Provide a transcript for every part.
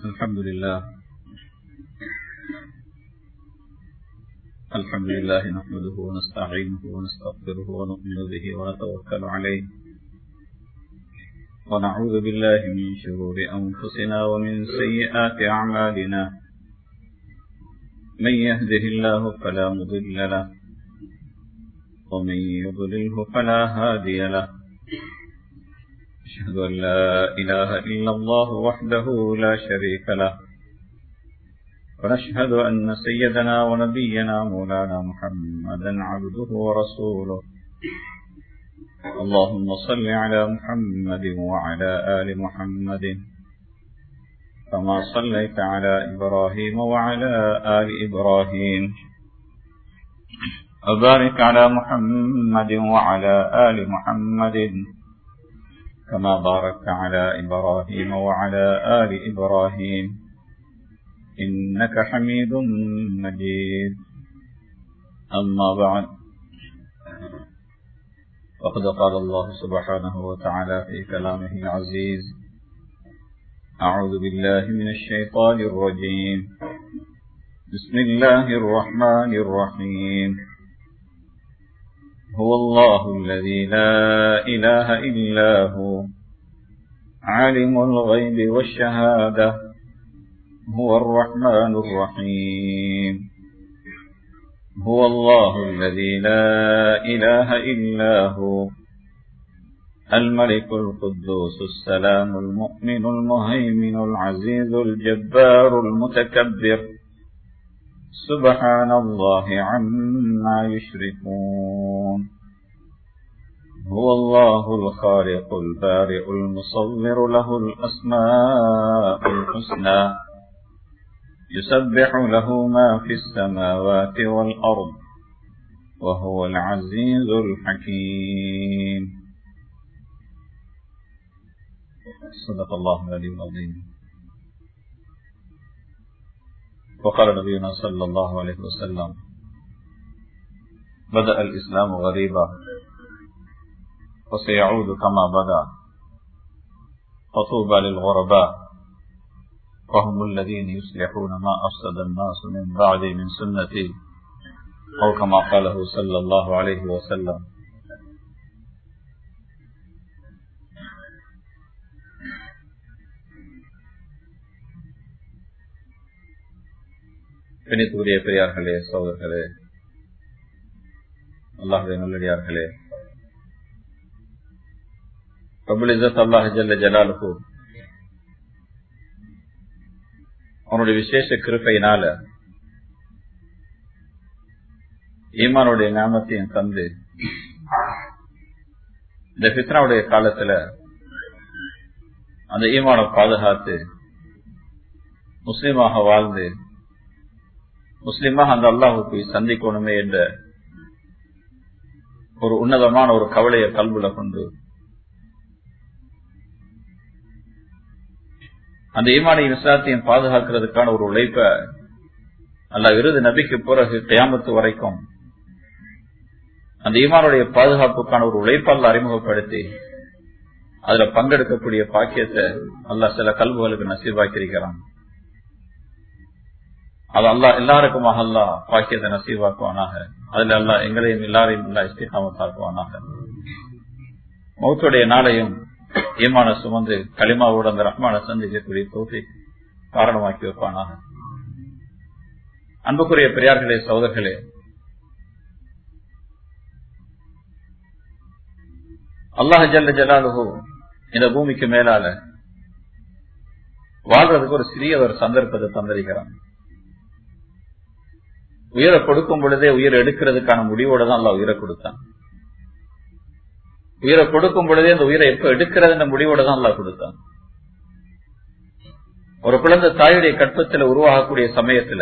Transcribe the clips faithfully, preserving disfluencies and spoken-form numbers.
الحمد لله الحمد لله نحمده ونستعينه ونستغفره ونؤمن به ونتوكل عليه ونعوذ بالله من شرور أنفسنا ومن سيئات أعمالنا من يهده الله فلا مضل له ومن يضلله فلا هادي له أشهد أن لا إله إلا الله وحده لا شريك له ونشهد أن سيدنا ونبينا مولانا محمدا عبده ورسوله اللهم صل على محمد وعلى آل محمد كما صليت على إبراهيم وعلى آل إبراهيم وبارك على محمد وعلى آل محمد كما باركت على إبراهيم وعلى آل إبراهيم إنك حميد مجيد أما بعد وقد قال الله سبحانه وتعالى في كلامه العزيز أعوذ بالله من الشيطان الرجيم بسم الله الرحمن الرحيم هو الله الذي لا إله إلا هو عالم الغيب والشهادة هو الرحمن الرحيم هو الله الذي لا إله إلا هو الملك القدوس السلام المؤمن المهيمن العزيز الجبار المتكبر سبحان الله عما يشركون هو الله الخالق البارئ المصور له الأسماء الحسنى يسبح له ما في السماوات والأرض وهو العزيز الحكيم صدق الله العلي العظيم وقال نبينا صلى الله عليه وسلم بدأ الإسلام غريبا وسيعود كما بدأ فطوبى للغرباء وهم الذين يصلحون ما أفسد الناس من بعد من سنتي أو كما قاله صلى الله عليه وسلم பிணித்துக்குரிய பெரியார்களே சகோதரர்களே அல்லாஹ்வுடைய நல்லடியார்களே ரப்புல் இஸ்ஸத் அல்லாஹ் ஜல்ல ஜலாலுஹு அவனுடைய விசேஷ கிருபையினால ஈமானுடைய ஞானத்தையும் தந்து இந்த ஃபித்னாவுடைய காலத்துல அந்த ஈமானை பாதுகாத்து முஸ்லிமாக வாழ்ந்து முஸ்லிமாக அந்த அல்லாஹுக்கு சந்திக்கணுமே என்ற ஒரு உன்னதமான ஒரு கவலையை கல்வில கொண்டு அந்த ஈமானின் விசாரத்தையும் பாதுகாக்கிறதுக்கான ஒரு உழைப்ப அல்லாஹ் இறுதி நபிக்கு பிறகு கியாமத்து வரைக்கும் அந்த ஈமானுடைய பாதுகாப்புக்கான ஒரு உழைப்பை அல்லாஹ் அறிமுகப்படுத்தி அதுல பங்கெடுக்கக்கூடிய பாக்கியத்தை அல்லாஹ் சில கல்விகளுக்கு நசீபாக்கியிருக்கிறான். அது அல்லாஹ் எல்லாருக்குமாக அல்லாஹ் பாக்கியத்தை நசீவாக்குவானாக. அதுல அல்லாஹ் எங்களையும் எல்லாரையும் அல்லாஹ் இஸ்திகாமத்தாக்குவானாக. மௌத்துடைய நாளையும் ஈமான சுமந்து களிமாவோடு அந்த ரஹ்மான சந்திக்கக்கூடிய தௌஃபீக் காரணமாக்கி வைப்பானாக. அன்புக்குரிய பெரியார்களே சகோதரர்களே, அல்லாஹ் ஜல்ல ஜலாலுஹு இந்த பூமிக்கு மேலால வாழ்றதுக்கு ஒரு சிறிய ஒரு சந்தர்ப்பத்தை தந்திருக்கிறான். உயிரை கொடுக்கும் பொழுதே உயிரை எடுக்கிறதுக்கான முடிவோட தான் அல்லாஹ் உயிரை கொடுத்தான். உயிரை கொடுக்கும் பொழுதே அந்த உயிரை எப்ப எடுக்கிறது முடிவோட தான் அல்லாஹ் கொடுத்தான். ஒரு குழந்தை தாயுடைய கற்பத்தில் உருவாகக்கூடிய சமயத்துல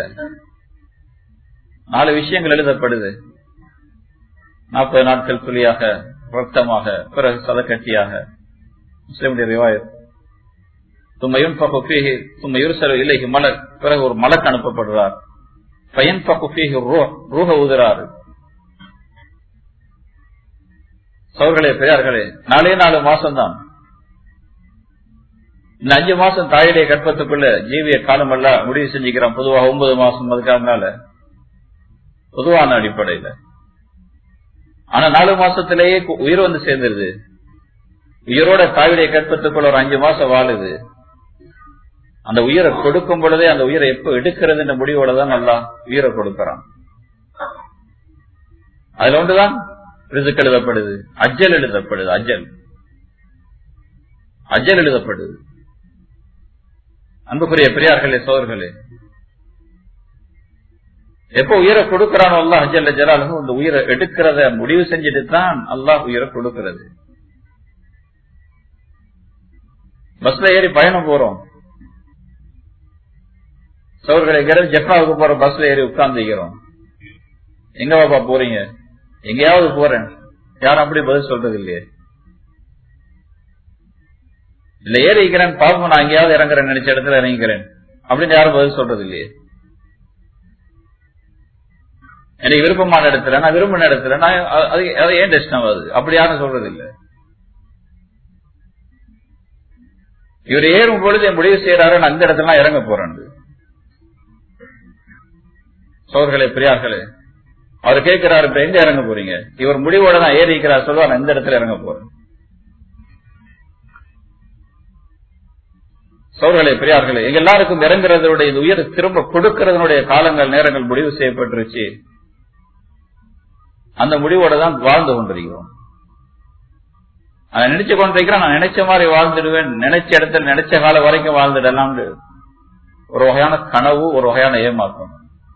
நாலு விஷயங்கள் எழுதப்படுது. நாற்பது நாட்கள் துளியாக, ரத்தமாக, பிறகு சதக்கட்டியாக. முஸ்லிமுடைய ரிவாயத் தும்மையும் பகுஃபீஹி தும்மையுர்சலு இலைஹி மலக், பிறகு ஒரு மலக் அனுப்பப்படுறார். பயன் பகுஃபீஹி ரூஹ், ரூஹ ஊதுறாரு. சகோதரர்களே பெரியார்களே, நாலே நாலு மாசம் தான். இந்த அஞ்சு மாசம் தாயுடைய கற்பத்துக்குள்ள ஜீவிய காலம் எல்லாம் முடிவு செஞ்சுக்கிறான். பொதுவாக ஒன்பது மாசம் அதுக்காக பொதுவான அடிப்படையில. ஆனா நாலு மாசத்திலேயே உயிர் வந்து சேர்ந்துருது. உயிரோட தாயுடைய கற்பத்துக்குள்ள ஒரு அஞ்சு மாசம் வாழுது. அந்த உயிரை கொடுக்கும் பொழுதே அந்த உயிரை எப்ப எடுக்கிறது என்ற முடிவோட தான் நல்லா உயிரை கொடுக்கிறான். அதுல ஒன்றுதான் ரிஸ்க் எழுதப்படுது, அஜல் எழுதப்படுது. அஜல் அஜல் எழுதப்படுது. அன்புக்குரிய பெரியார்களே சோதர்களே, எப்ப உயிரை கொடுக்கிறானோ அல்லாஹ் ஜல்ல ஜலாலுஹு அந்த உயிரை எடுக்கிறத முடிவு செஞ்சுட்டு தான் அல்லாஹ் உயிரை கொடுக்கிறது. பஸ்ல ஏறி பயணம் போறோம் சோதர்களை, ஜெஃப்னாவுக்கு போற பஸ்ல ஏறி உட்கார்ந்துக்கிறோம். எங்க பாப்பா போறீங்க? எங்கேயாவது போறேன். யாரும் அப்படி பதில் சொல்றது இல்லையே. இல்ல ஏறிக்கிறேன் பாப்போம், நான் எங்கேயாவது இறங்குறேன், நினைச்ச இடத்துல இறங்கிக்கிறேன் அப்படின்னு யாரும் பதில் சொல்றது இல்லையே. எனக்கு விருப்பமான இடத்துல, நான் விரும்பின இடத்துல நான் அதை ஏன் டெஸ்ட் ஆகுது அப்படி யாரும் சொல்றது இல்லை. இவர் ஏறும் பொழுது என் முடிவு செய்யறாரு, நான் அந்த இடத்துல நான் இறங்க போறேன். சோதர்களே பெரியார்களே, அவர் கேட்கிறாரு இப்ப எங்க இறங்க போறீங்க? இவர் முடிவோட தான் ஏறி இருக்கிறார், சொல்லுவார் நான் இந்த இடத்துல இறங்க போறேன். சோதர்களே பெரியார்களே, எங்க எல்லாருக்கும் இறங்குறதோடைய இந்த உயிர் திரும்ப கொடுக்கிறதனுடைய காலங்கள் நேரங்கள் முடிவு செய்யப்பட்டுருச்சு. அந்த முடிவோட தான் வாழ்ந்து கொண்டிருக்கிறோம். அதை நினைச்சு கொண்டிருக்கிறேன், நான் நினைச்ச மாதிரி வாழ்ந்துடுவேன், நினைச்ச இடத்துல நினைச்ச காலம் வரைக்கும் வாழ்ந்துடலாம். ஒரு வகையான கனவு, ஒரு வகையான ஏமாற்றம்.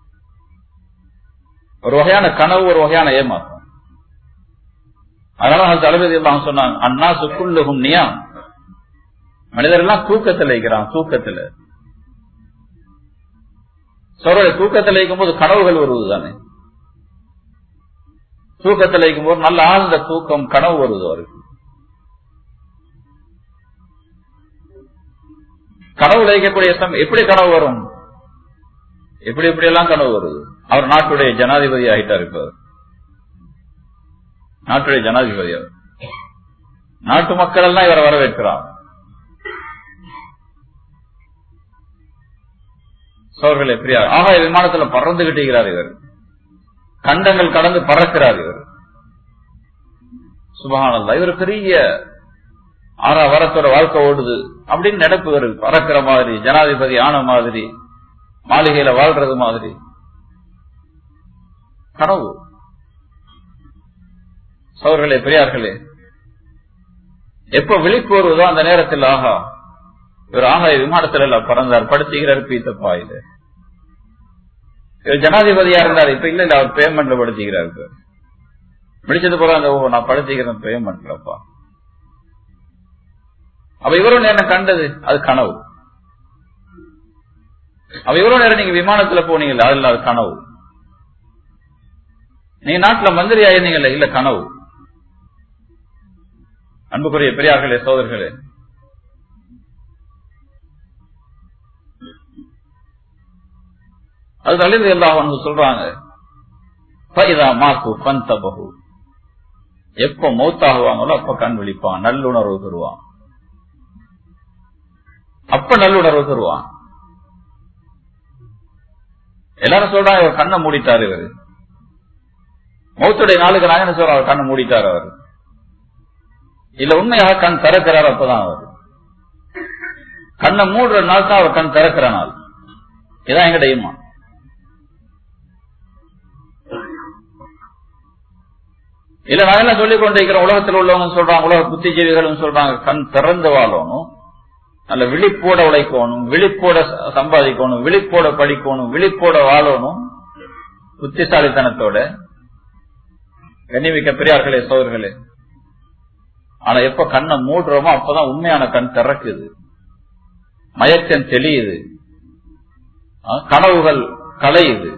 ஒரு வகையான கனவு, ஒரு வகையான ஏமாற்றம். அதனால தளபதி எல்லாம் சொன்னாங்க, அண்ணா சுக்குள்ளுகும் நியாம், மனிதர் எல்லாம் தூக்கத்தில் இருக்கிறான். தூக்கத்தில் சொல்ற தூக்கத்தில் இருக்கும் போது கனவுகள் வருவது தானே. தூக்கத்தில் இருக்கும் போது நல்ல ஆழ்ந்த தூக்கம், கனவு வருவது அவருக்கு. கனவு லயிக்கக்கூடிய சமயம் எப்படி கனவு வரும்? எப்படி எப்படி எல்லாம் கனவு வருது. அவர் நாட்டுடைய ஜனாதிபதி ஆகிட்டார். இப்ப நாட்டுடைய ஜனாதிபதி அவர். நாட்டு மக்கள் எல்லாம் இவரை வரவேற்கிறார். சோர்களே பிரியா, ஆகாய விமானத்துல பறந்துகிட்டு இருக்கிறார் இவர். கண்டங்கள் கடந்து பறக்கிறார் இவர். சுபஹானல்லாஹ், இவர் பெரிய ஆறா வரத்தோட வாழ்க்கை ஓடுது அப்படின்னு நினைப்பு வருது. பறக்கிற மாதிரி, ஜனாதிபதி ஆன மாதிரி, மாளிகையில வாழ்றது மாதிரி கனவு. சோர்களே பெரியார்களே, எப்ப விழிப்பு வருவதோ அந்த நேரத்தில் ஆகா இவர் ஆகாய விமானத்தில் எல்லாம் பறந்தார், படுத்துகிறார் பீத்தப்பாயில. இவர் ஜனாதிபதியா இருந்தார். இப்ப இல்ல இல்ல அவர் பேமெண்ட்ல படுத்துகிறார். முடிச்சது போல அந்த ஓ நான் படுத்துக்கிறேன் பேமெண்ட்லப்பா. அப்ப இவரும் நேரம் கண்டது அது கனவு. அப்ப இவரும் நேரம் நீங்க விமானத்துல போனீங்கல்ல, அது இல்ல அது கனவு. நீங்க நாட்டுல மந்திரி ஆயிருந்தீங்கல்ல, இல்ல கனவு. அன்புக்குரிய பெரியார்களே சோதர்களே, அது அழிவு எல்லாம் சொல்றாங்க, எப்ப மௌத்தாகுவாங்களோ அப்ப கண் விழிப்பான், நல்லுணர்வு பெறுவான். அப்ப நல்லுணர்வு பெறுவான். எல்லாரும் சொல்றாங்க இவர் கண்ணை மூடிட்டாரு. இவர் மௌத்துடைய நாளுக்கு நாங்க என்ன சொல்றோம், அவர் கண்ணை மூடிட்டாரு. அவர் இல்ல உண்மையாக கண் திறக்கிறார். அப்பதான் அவர் கண்ணை மூடுற நாள் தான் அவர் கண் திறக்கிற நாள். இதான் எங்க டைமா. இல்ல நான் என்ன சொல்லிக் கொண்டிருக்கிறோம், உலகத்தில் உள்ளவங்க சொல்றாங்க, உலக புத்திஜீவிகள் சொல்றாங்க கண் திறந்து வாழணும், நல்ல விழிப்போட உழைக்கணும், விழிப்போட சம்பாதிக்கணும், விழிப்போட படிக்கணும், விழிப்போட வாழணும், புத்திசாலித்தனத்தோட. கண்ணிமிக்க பெரியார்களே சோதர்களே, ஆனா எப்ப கண்ணை மூடுறோமோ அப்பதான் உண்மையான கண் திறக்குது, மயக்கம் தெளியுது, கனவுகள் கலையுது.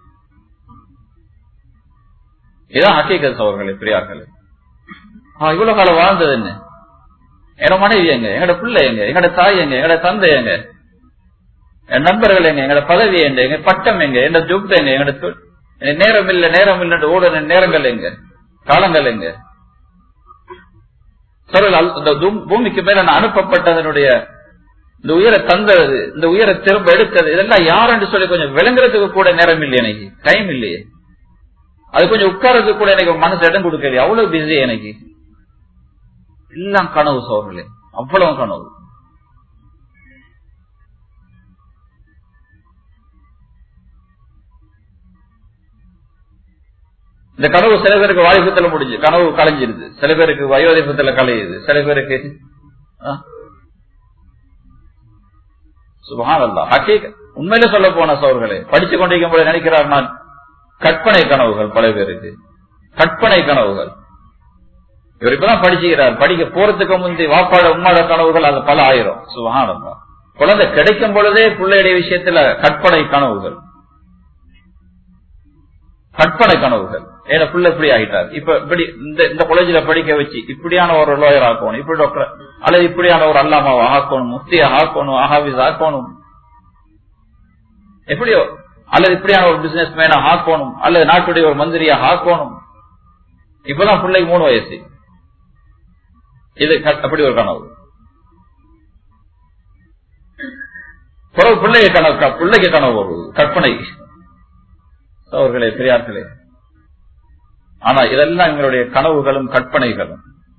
இதான் ஹக்கீகத் சோதர்களே பெரியார்களே. இவ்வளவு காலம் வாழ்ந்தது என்ன? எங்க மனைவி எங்க, எங்கட பிள்ளை எங்க, எங்கட தாய் எங்க, எங்கட தந்தை எங்க, என் நண்பர்கள் எங்க, எங்கட பதவி எங்க, எங்க பட்டம் எங்க, எங்க ஜொப் எங்க, எங்கட நேரம் இல்ல நேரம் இல்ல ஓட நேரங்கள் எங்க, காலங்கள் எங்க? பூமிக்கு மேல நான் அனுப்பப்பட்டதனுடைய இந்த உயிரை தந்தது, இந்த உயிரை திரும்ப எடுத்தது, இதெல்லாம் யாருன்னு சொல்லி கொஞ்சம் விளங்குறதுக்கு கூட நேரம் இல்லை, எனக்கு டைம் இல்லையே. அது கொஞ்சம் உட்கார்றதுக்கு கூட எனக்கு மனசு இடம் கொடுக்கலையே, அவ்வளவு பிஸி எனக்கு. எல்லாம் கனவு சோழர்களே, அவ்வளவு கனவு. இந்த கனவு சில பேருக்கு வாய்ப்புல முடிஞ்சு கனவு கலைஞ்சிருது, சில பேருக்கு வயோதிபத்துல கலையுது, சில பேருக்கு சுப்ஹானல்லாஹ். ஹகீகத் உண்மையில சொல்ல போன சோர்களே, படிச்சு கொண்டிருக்கும் போது நினைக்கிறார் நான் கற்பனை கனவுகள், பல பேருக்கு கற்பனை கனவுகள். இவர் இப்பதான் படிச்சுக்கிறார், படிக்க போறதுக்கு முந்தைய வாப்பாட உம்மாட கனவுகள் அது பல ஆயிரம். சுப்ஹானல்லாஹ். குழந்தை கிடைக்கும் பொழுதே பிள்ளையுடைய விஷயத்துல கற்பனை கனவுகள், கற்பனை கனவுகள். ஏன்னா புள்ள இப்படி ஆகிட்டார், இப்ப இப்படி இந்த காலேஜ்ல படிக்க வச்சு இப்படியான ஒரு லோயர் ஆக்கணும், இப்படி டாக்டர் அல்லது இப்படியான ஒரு அல்லாமாவை ஆக்கணும், முஃப்தியா ஆக்கணும், ஹாஃபிஸ் ஆக்கணும், எப்படியோ, அல்லது இப்படியான ஒரு பிசினஸ் மேனா ஆக்கணும், அல்லது நாட்டுடைய ஒரு மந்திரியா ஆக்கணும். இப்பதான் பிள்ளைக்கு மூணு வயசு, இது அப்படி ஒரு கனவு. பிறகு பிள்ளைக்கு கனவு, பிள்ளைக்கு கனவு ஒரு கற்பனை. அவர்களே பெரியார்களே, ஆனா இதெல்லாம் எங்களுடைய கனவுகளும் கற்பனைகளும்.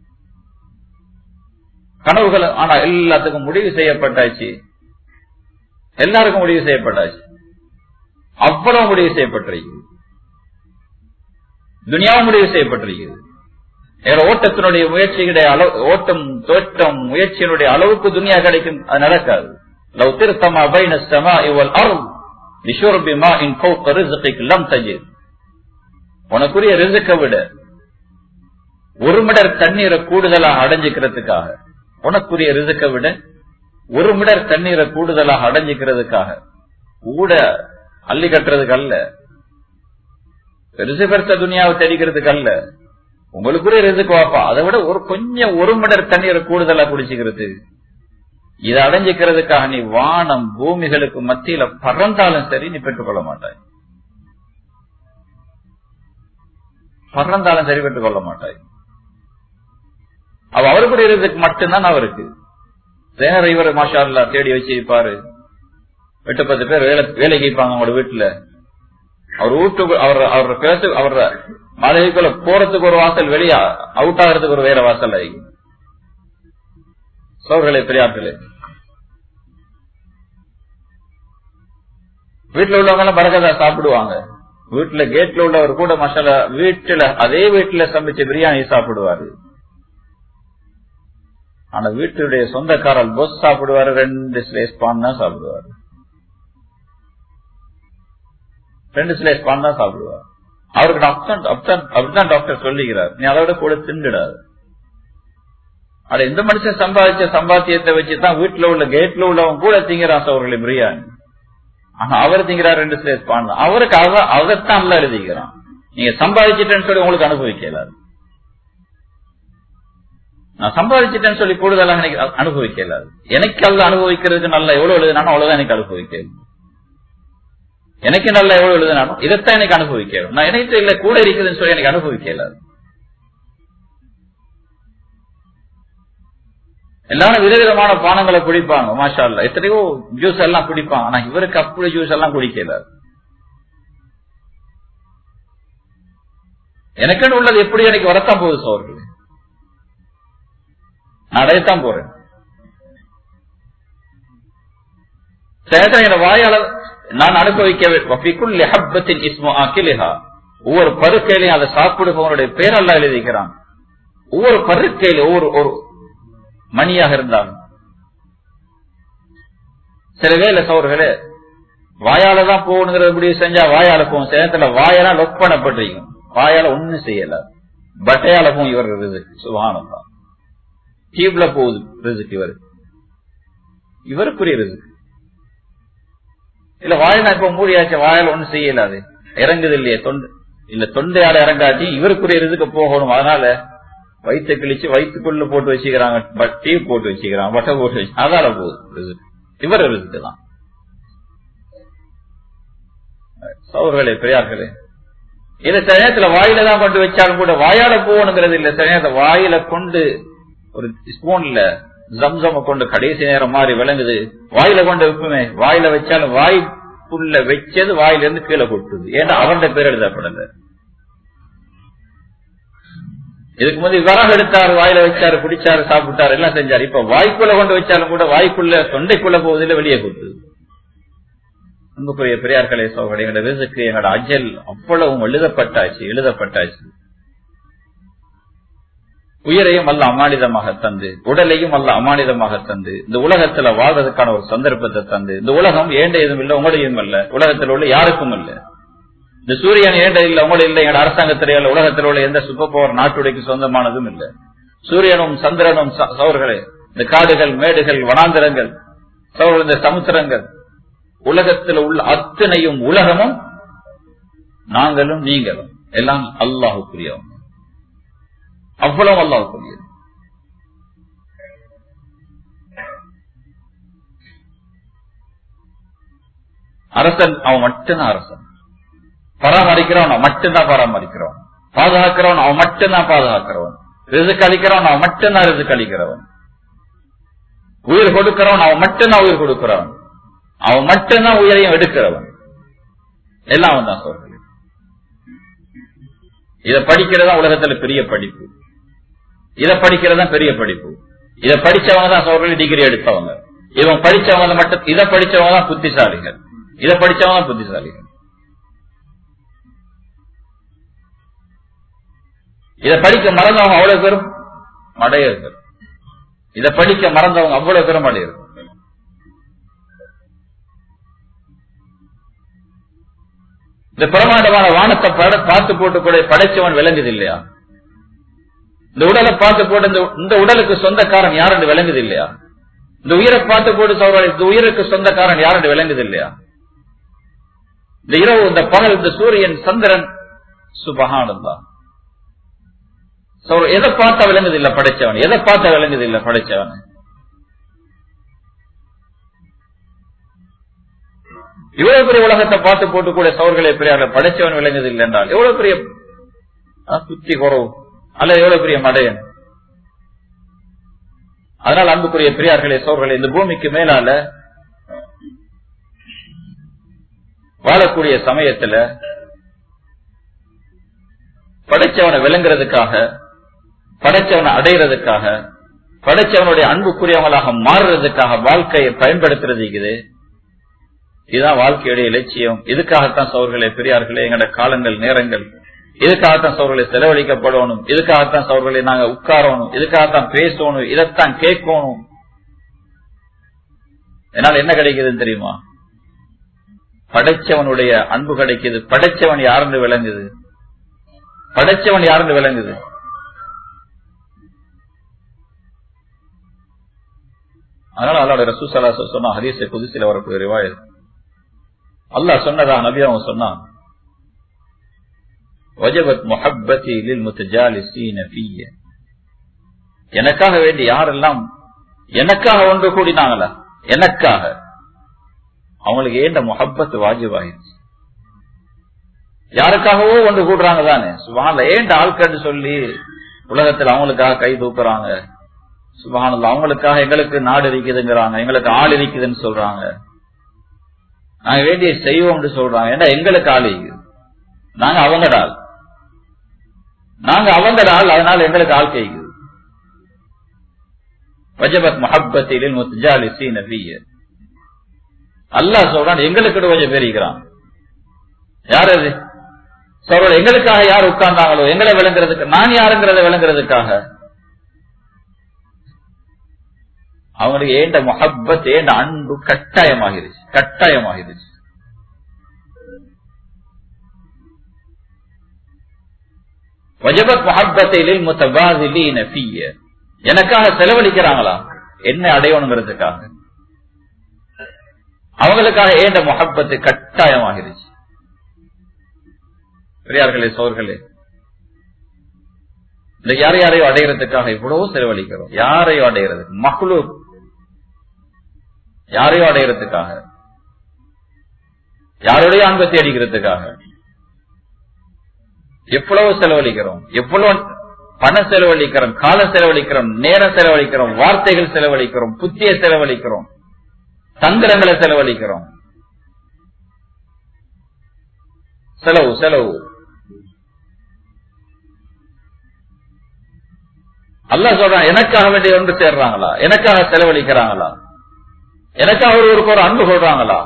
கனவுகள் ஆனா எல்லாத்துக்கும் முடிவு செய்யப்பட்டாச்சு, எல்லாருக்கும் முடிவு செய்யப்பட்டாச்சு, அவ்வளவு முடிவு செய்யப்பட்டிருக்கிறது. துனியாவும் முடிவு செய்யப்பட்டிருக்கிறது. ஓட்டத்தினுடைய முயற்சியுடைய அளவு, ஓட்டம் தோட்டம் முயற்சியினுடைய அளவுக்கு துனியா கிடைக்கும், அது நடக்காது. லவ் திருத்தமா பைன ஸமாஇ வல் அர்த் லிஷுர்பி மாஇன் ஃபௌக ரிஸ்கிக் லம் தஜித். உனக்குரிய ரிஸ்கை விட ஒரு மிடர் தண்ணீரை கூடுதலாக அடைஞ்சிக்கிறதுக்காக, உனக்குரிய ரிஸ்கை விட ஒரு மிடர் தண்ணீரை கூடுதலாக அடைஞ்சிக்கிறதுக்காக கூட அள்ளி கட்டுறதுக்கு அல்ல, பெருசு பெருச துணியாவை தெரிக்கிறதுக்கு அல்ல, உங்களுக்குரிய ரிஸ்க் வாப்பா, அதை விட ஒரு கொஞ்சம் ஒரு மிடர் தண்ணீரை கூடுதலா குடிச்சுக்கிறது, இதை அடைஞ்சிக்கிறதுக்காக நீ வானம் பூமிகளுக்கு மத்தியில பறந்தாலும் சரி நீ பெற்றுக்கொள்ள மாட்டாய், பறந்தாலும் சரி பெற்றுக் கொள்ள மாட்டாய். அவ அவருக்குரிய ரிஸ்க் மட்டும்தான் அவருக்கு. சேகர் இவர் மாஷா அல்லாஹ் தேடி வச்சிருப்பாரு, எட்டு பத்து பேர் வேலை வேலைக்கு வைப்பாங்க அவங்களோட வீட்டுல. அவர் வீட்டுக்கு அவர் அவர் பேச அவர் மாளிகைக்குள்ள போறதுக்கு ஒரு வாசல், வெளியே அவுட் ஆகிறதுக்கு ஒரு வேற வாசல் ஆகி. சோர்களே பெரியார்களே, வீட்டுல உள்ளவங்க எல்லாம் பரகதா சாப்பிடுவாங்க. வீட்டுல கேட்ல உள்ளவர் கூட மசாலா வீட்டுல அதே வீட்டுல சமைச்ச பிரியாணி சாப்பிடுவாரு. ஆனா வீட்டுடைய சொந்தக்காரர் பொஸ் சாப்பிடுவாரு, ரெண்டு ஸ்லேஸ் பான் தான் சாப்பிடுவாரு, ரெண்டு ஸ்லேஸ் பான் தான் சாப்பிடுவார். அவருக்கு அப்படிதான் டாக்டர் சொல்லிக்கிறார், நீ அதோட கூட திண்டுடாது. அட இந்த மனுஷன் சம்பாதிச்ச சம்பாத்தியத்தை வச்சுதான் வீட்டுல உள்ள கேட்ல உள்ளவன் கூட திங்கிறான் அவர்களை பிரியாணி. ஆனா அவர் திங்கிறார் ரெண்டு ஸ்லேஸ் பான். அவருக்கு அதைத்தான் அல்ல எழுதிக்கிறான். நீங்க சம்பாதிச்சிட்டேன்னு சொல்லி உங்களுக்கு அனுபவிக்கலாது, நான் சம்பாதிச்சிட்டேன்னு சொல்லி கூடுதலாக எனக்கு அனுபவிக்கலாது. எனக்கு அல்ல அனுபவிக்கிறதுக்கு நல்ல எவ்வளவு எழுதுனாலும் அவ்வளவுதான் எனக்கு அனுபவிக்கணும். எனக்கு நல்ல எவ்வளவு எழுதுனாலும் இதைத்தான் எனக்கு அனுபவிக்கணும். நான் எனக்கு இல்ல கூட இருக்குதுன்னு சொல்லி எனக்கு அனுபவிக்கலாது. எல்லாரும் விதவிதமான பானங்களை குடிப்பாங்க, மாஷா அல்லாஹ், எத்தனையோ ஜூஸ் எல்லாம் குடிப்பாங்க. ஆனா இவருக்கு அப்படி ஜூஸ் எல்லாம் குடிக்கல. எனக்கு உள்ளது எப்படி எனக்கு வரத்தான் போகுது சோர்கள், நான் அடையத்தான் போறேன். சேதனை வாயால நான் அனுபவிக்க ஒவ்வொரு பருக்கையிலையும் அதை சாப்பிடுபவனுடைய பேர் அல்ல எழுதிக்கிறான். ஒவ்வொரு பருக்கையில ஒவ்வொரு ஒரு மணியாக இருந்தாலும் சில வேலை சோர்களே வாயாலதான் போகணுங்கிற முடிவு செஞ்சா வாயால போகும். சேதத்துல வாயெல்லாம் லொக் பண்ணப்பட்டிருக்கும், வாயால ஒண்ணும் செய்யல, பட்டையால போகும் இவர் ரிஸ்க். சுப்ஹானல்லாஹ், டியூப்ல போகுது ரிஸ்க், இவர் இவருக்குரிய ரிஸ்க் இல்ல. வாயில இப்ப மூடியாச்சு, வாயால ஒண்ணும் செய்யல, அது இறங்குது இல்லையே, தொண்டு இல்ல தொண்டையால இறங்காச்சு, இவருக்குரிய ரிஸ்க் போகணும். அதனால வயிற்றை கிழிச்சு வயிற்றுக்குள்ள போட்டு வச்சுக்கிறாங்க, டியூப் போட்டு வச்சுக்கிறாங்க, வட்டை போட்டு வச்சு, அதால போகுது இவர் ரிஸ்க் தான். சகோதரர்களே பெரியார்களே, இதை சில நேரத்துல வாயில தான் கொண்டு வச்சாலும் கூட வாயால போகணுங்கிறது இல்ல. சில நேரத்துல வாயில கொண்டு ஒரு ஸ்பூன்ல ஜம்சம கொண்டு கடைசி நேரம் மாறி விளங்குது. வாயில கொண்டு வைப்புமே, வாயில வச்சாலும் வாய்ப்புள்ள வச்சது வாயிலிருந்து கீழே கொட்டுது. ஏன்னா அவருடைய பேர் எழுதப்படல. இதுக்கு முந்தைய விறகு எடுத்தாரு, வாயில வச்சாரு, குடிச்சாரு, சாப்பிட்டாரு, எல்லாம் செஞ்சாரு. இப்ப வாய்க்குள்ள கொண்டு வச்சாலும் கூட வாய்க்குள்ள தொண்டைக்குள்ள போவதில்லை, வெளியே கொட்டுது. அன்புக்குரிய பெரியார்களே சோழர்களே, எங்களோட ரிசுக்கு எங்களோட அஜல் அவ்வளவும் எழுதப்பட்டாச்சு எழுதப்பட்டாச்சு உயிரையும் அல்ல அமானிதமாக தந்து, உடலையும் அல்ல அமானிதமாக தந்து, இந்த உலகத்துல வாழ்றதுக்கான ஒரு சந்தர்ப்பத்தை தந்து, இந்த உலகம் ஏண்ட எதுவும் இல்லை, உங்களையும் அல்ல, உலகத்தில் உள்ள யாருக்கும் அல்ல. இந்த சூரியன் ஏண்ட இல்லை, உங்களும் இல்லை, எங்களோட அரசாங்கத்திலே அல்ல, உலகத்தில் உள்ள எந்த சூப்பர் பவர் நாட்டுடைக்கு சொந்தமானதும் இல்லை. சூரியனும் சந்திரனும் சோழர்களே, இந்த காடுகள், மேடுகள், வனாந்திரங்கள், சோழர்கள், இந்த சமுத்திரங்கள், உலகத்தில் உள்ள அத்தனையும் உலகமும் நாங்களும் நீங்களும் எல்லாம் அல்லாஹுக்குரியவங்க. அவ்வளவு அல்லாஹுக்குரியது. அரசன் அவன் மட்டும்தான் அரசன். பராமரிக்கிறவன் அவன் மட்டும்தான் பராமரிக்கிறவன். பாதுகாக்கிறவன் அவன் மட்டும்தான் பாதுகாக்கிறவன். ரிசுக்கு அளிக்கிறவன் அவன் மட்டும்தான் ரிசுக்கு அளிக்கிறவன். உயிர் கொடுக்கிறவன் அவன் மட்டும்தான் உயிர் கொடுக்கிறவன். அவன் மட்டும்தான் உயிரையும் எடுக்கிறவன். எல்லாம் அவன் தான் சொல்றது. இதை படிக்கிறதா உலகத்துல பெரிய படிப்பு. இதை படிக்கிறதா பெரிய படிப்பு. இதை படிச்சவங்க தான் சொல்றது டிகிரி எடுத்தவங்க. இவன் படிச்சவங்க மட்டும், இதை படிச்சவங்க தான் புத்திசாலிகள். இதை படிச்சவங்க தான் புத்திசாலிகள். இதை படிக்க மறந்தவங்க அவ்வளவு பேரும் மடையர்கள். இதை படிக்க மறந்தவங்க அவ்வளவு பேரும் மடையர்கள். இந்த பிரமாண்டமான வானத்தை பார்த்து போட்டு கூட படைச்சவன் விளங்குது இல்லையா? இந்த உடலை பார்த்து போட்டு இந்த உடலுக்கு சொந்தக்காரன் யார் என்று விளங்குது இல்லையா? இந்த உயிரை பார்த்து போட்டு சொல்ற இந்த உயிருக்கு சொந்தக்காரன் யார் என்று விளங்குது இல்லையா? இந்த இரவு, இந்த பகல், இந்த சூரியன், சந்திரன், சுபஹானல்லாஹ். எதை பார்த்தா விளங்குது இல்ல படைச்சவன்? எதை பார்த்தா விளங்குது இல்ல படைச்சவன்? இவ்வளவு பெரிய உலகத்தை பார்த்து போட்டு கூட சவர்களை பெரியார்கள் படைச்சவன் விளங்குது இல்லை என்றால் எவ்வளவு பெரிய புத்தி குறவு அல்ல, எவ்வளவு பெரிய மடையன். அதனால் அன்புக்குரிய பெரியார்களே சோர்களே, இந்த பூமிக்கு மேலால வாழக்கூடிய சமயத்துல படைச்சவனை விளங்குறதுக்காக, படைச்சவனை அடைகிறதுக்காக, படைச்சவனுடைய அன்புக்குரியவங்களாக மாறுறதுக்காக வாழ்க்கையை பயன்படுத்துறது இருக்குது. இதுதான் வாழ்க்கையுடைய இலட்சியம். இதுக்காகத்தான் சோர்களே பெரியார்களே எங்களோட காலங்கள், நேரங்கள் இதுக்காகத்தான் சோர்களே செலவழிக்கப்படணும். இதுக்காகத்தான் சோர்களே நாங்க உட்காரணும். இதுக்காகத்தான் பேசணும். இதைத்தான் கேட்கணும். என்னால் என்ன கிடைக்குதுன்னு தெரியுமா? படைச்சவனுடைய அன்பு கிடைக்குது. படைச்சவன் யாருன்னு விளங்குது. படைச்சவன் யாருன்னு விளங்குது. அதனால அல்லாஹ்வுடைய ரசூல் ஸல்லல்லாஹு அலைஹி வஸல்லம் சொன்ன ஹதீஸ் குதுஸில வரக்கூடிய ரிவாயத், அல்லாஹ் சொன்னதா நபி அவங்க சொன்னான், வஜபத் முஹப்பதி லில் முத்தஜாலிஸீன ஃபிய. எனக்காக வேண்டி யாரெல்லாம் எனக்காக ஒன்று கூடினாங்களா, எனக்காக அவங்களுக்கு ஏண்ட முஹப்பத் வாஜிபாயிருச்சு. யாருக்காகவோ ஒன்று கூடுறாங்க தானே, சுப்ஹானல்லாஹ். ஏண்ட ஆட்கள் சொல்லி உலகத்தில் அவங்களுக்காக கை தூக்குறாங்க. சுப்ஹானல்லாஹ். அவங்களுக்காக எங்களுக்கு நாடு இருக்குதுங்கிறாங்க, எங்களுக்கு ஆள் இருக்குதுன்னு சொல்றாங்க, நாங்க வேண்டிய செய்வோம்னு சொல்றாங்க. ஏன்னா எங்களுக்கு ஆள் இருக்குது, நாங்க அவங்கட ஆள், நாங்க அவங்கட ஆள், அதனால எங்களுக்கு ஆள் கைக்குது. வஜபத் முஹப்பத்திலில் முத்தஜாலிஸீன ஃபிய. அல்லாஹ் சொல்றான் எங்களுக்கு கொஞ்சம் பேரிக்கிறான். யார் அது சொல்ற? எங்களுக்காக யார் உட்கார்ந்தாங்களோ, எங்களை விளங்குறதுக்கு, நான் யாருங்கிறத விளங்குறதுக்காக அவங்களுக்கு ஏண்ட முஹப்பத், ஏண்ட அன்பு கட்டாயமாகிருச்சு, கட்டாயமாகிருச்சு. வஜபத் முஹப்பத்திலில் முத்தபாஸிலீன ஃபிய. எனக்காக செலவழிக்கிறாங்களா, என்ன அடையணுங்கிறதுக்காக, அவங்களுக்காக ஏண்ட முஹப்பத்து கட்டாயமாகிருச்சு. பெரியார்களே சோர்களே, இந்த யாரை யாரையோ அடைகிறதுக்காக இவ்வளவு செலவழிக்கிறோம். யாரையோ அடைகிறதுக்கு, மக்ளூக் யாரையோ அடைகிறதுக்காக, யாருடைய அன்பத்தை அடிக்கிறதுக்காக எவ்வளவு செலவழிக்கிறோம், எவ்வளவு பணம் செலவழிக்கிறோம், காலம் செலவழிக்கிறோம், நேரம் செலவழிக்கிறோம், வார்த்தைகள் செலவழிக்கிறோம், புத்திய செலவழிக்கிறோம், தந்திரங்களை செலவழிக்கிறோம். செலவு செலவு அல்லாஹ் சொல்றான், எனக்காக வேண்டிய ஒன்று சேர்றாங்களா, எனக்காக செலவழிக்கிறாங்களா, எனக்காக ஒருவருக்கு ஒரு அன்பு சொல்றாங்களா?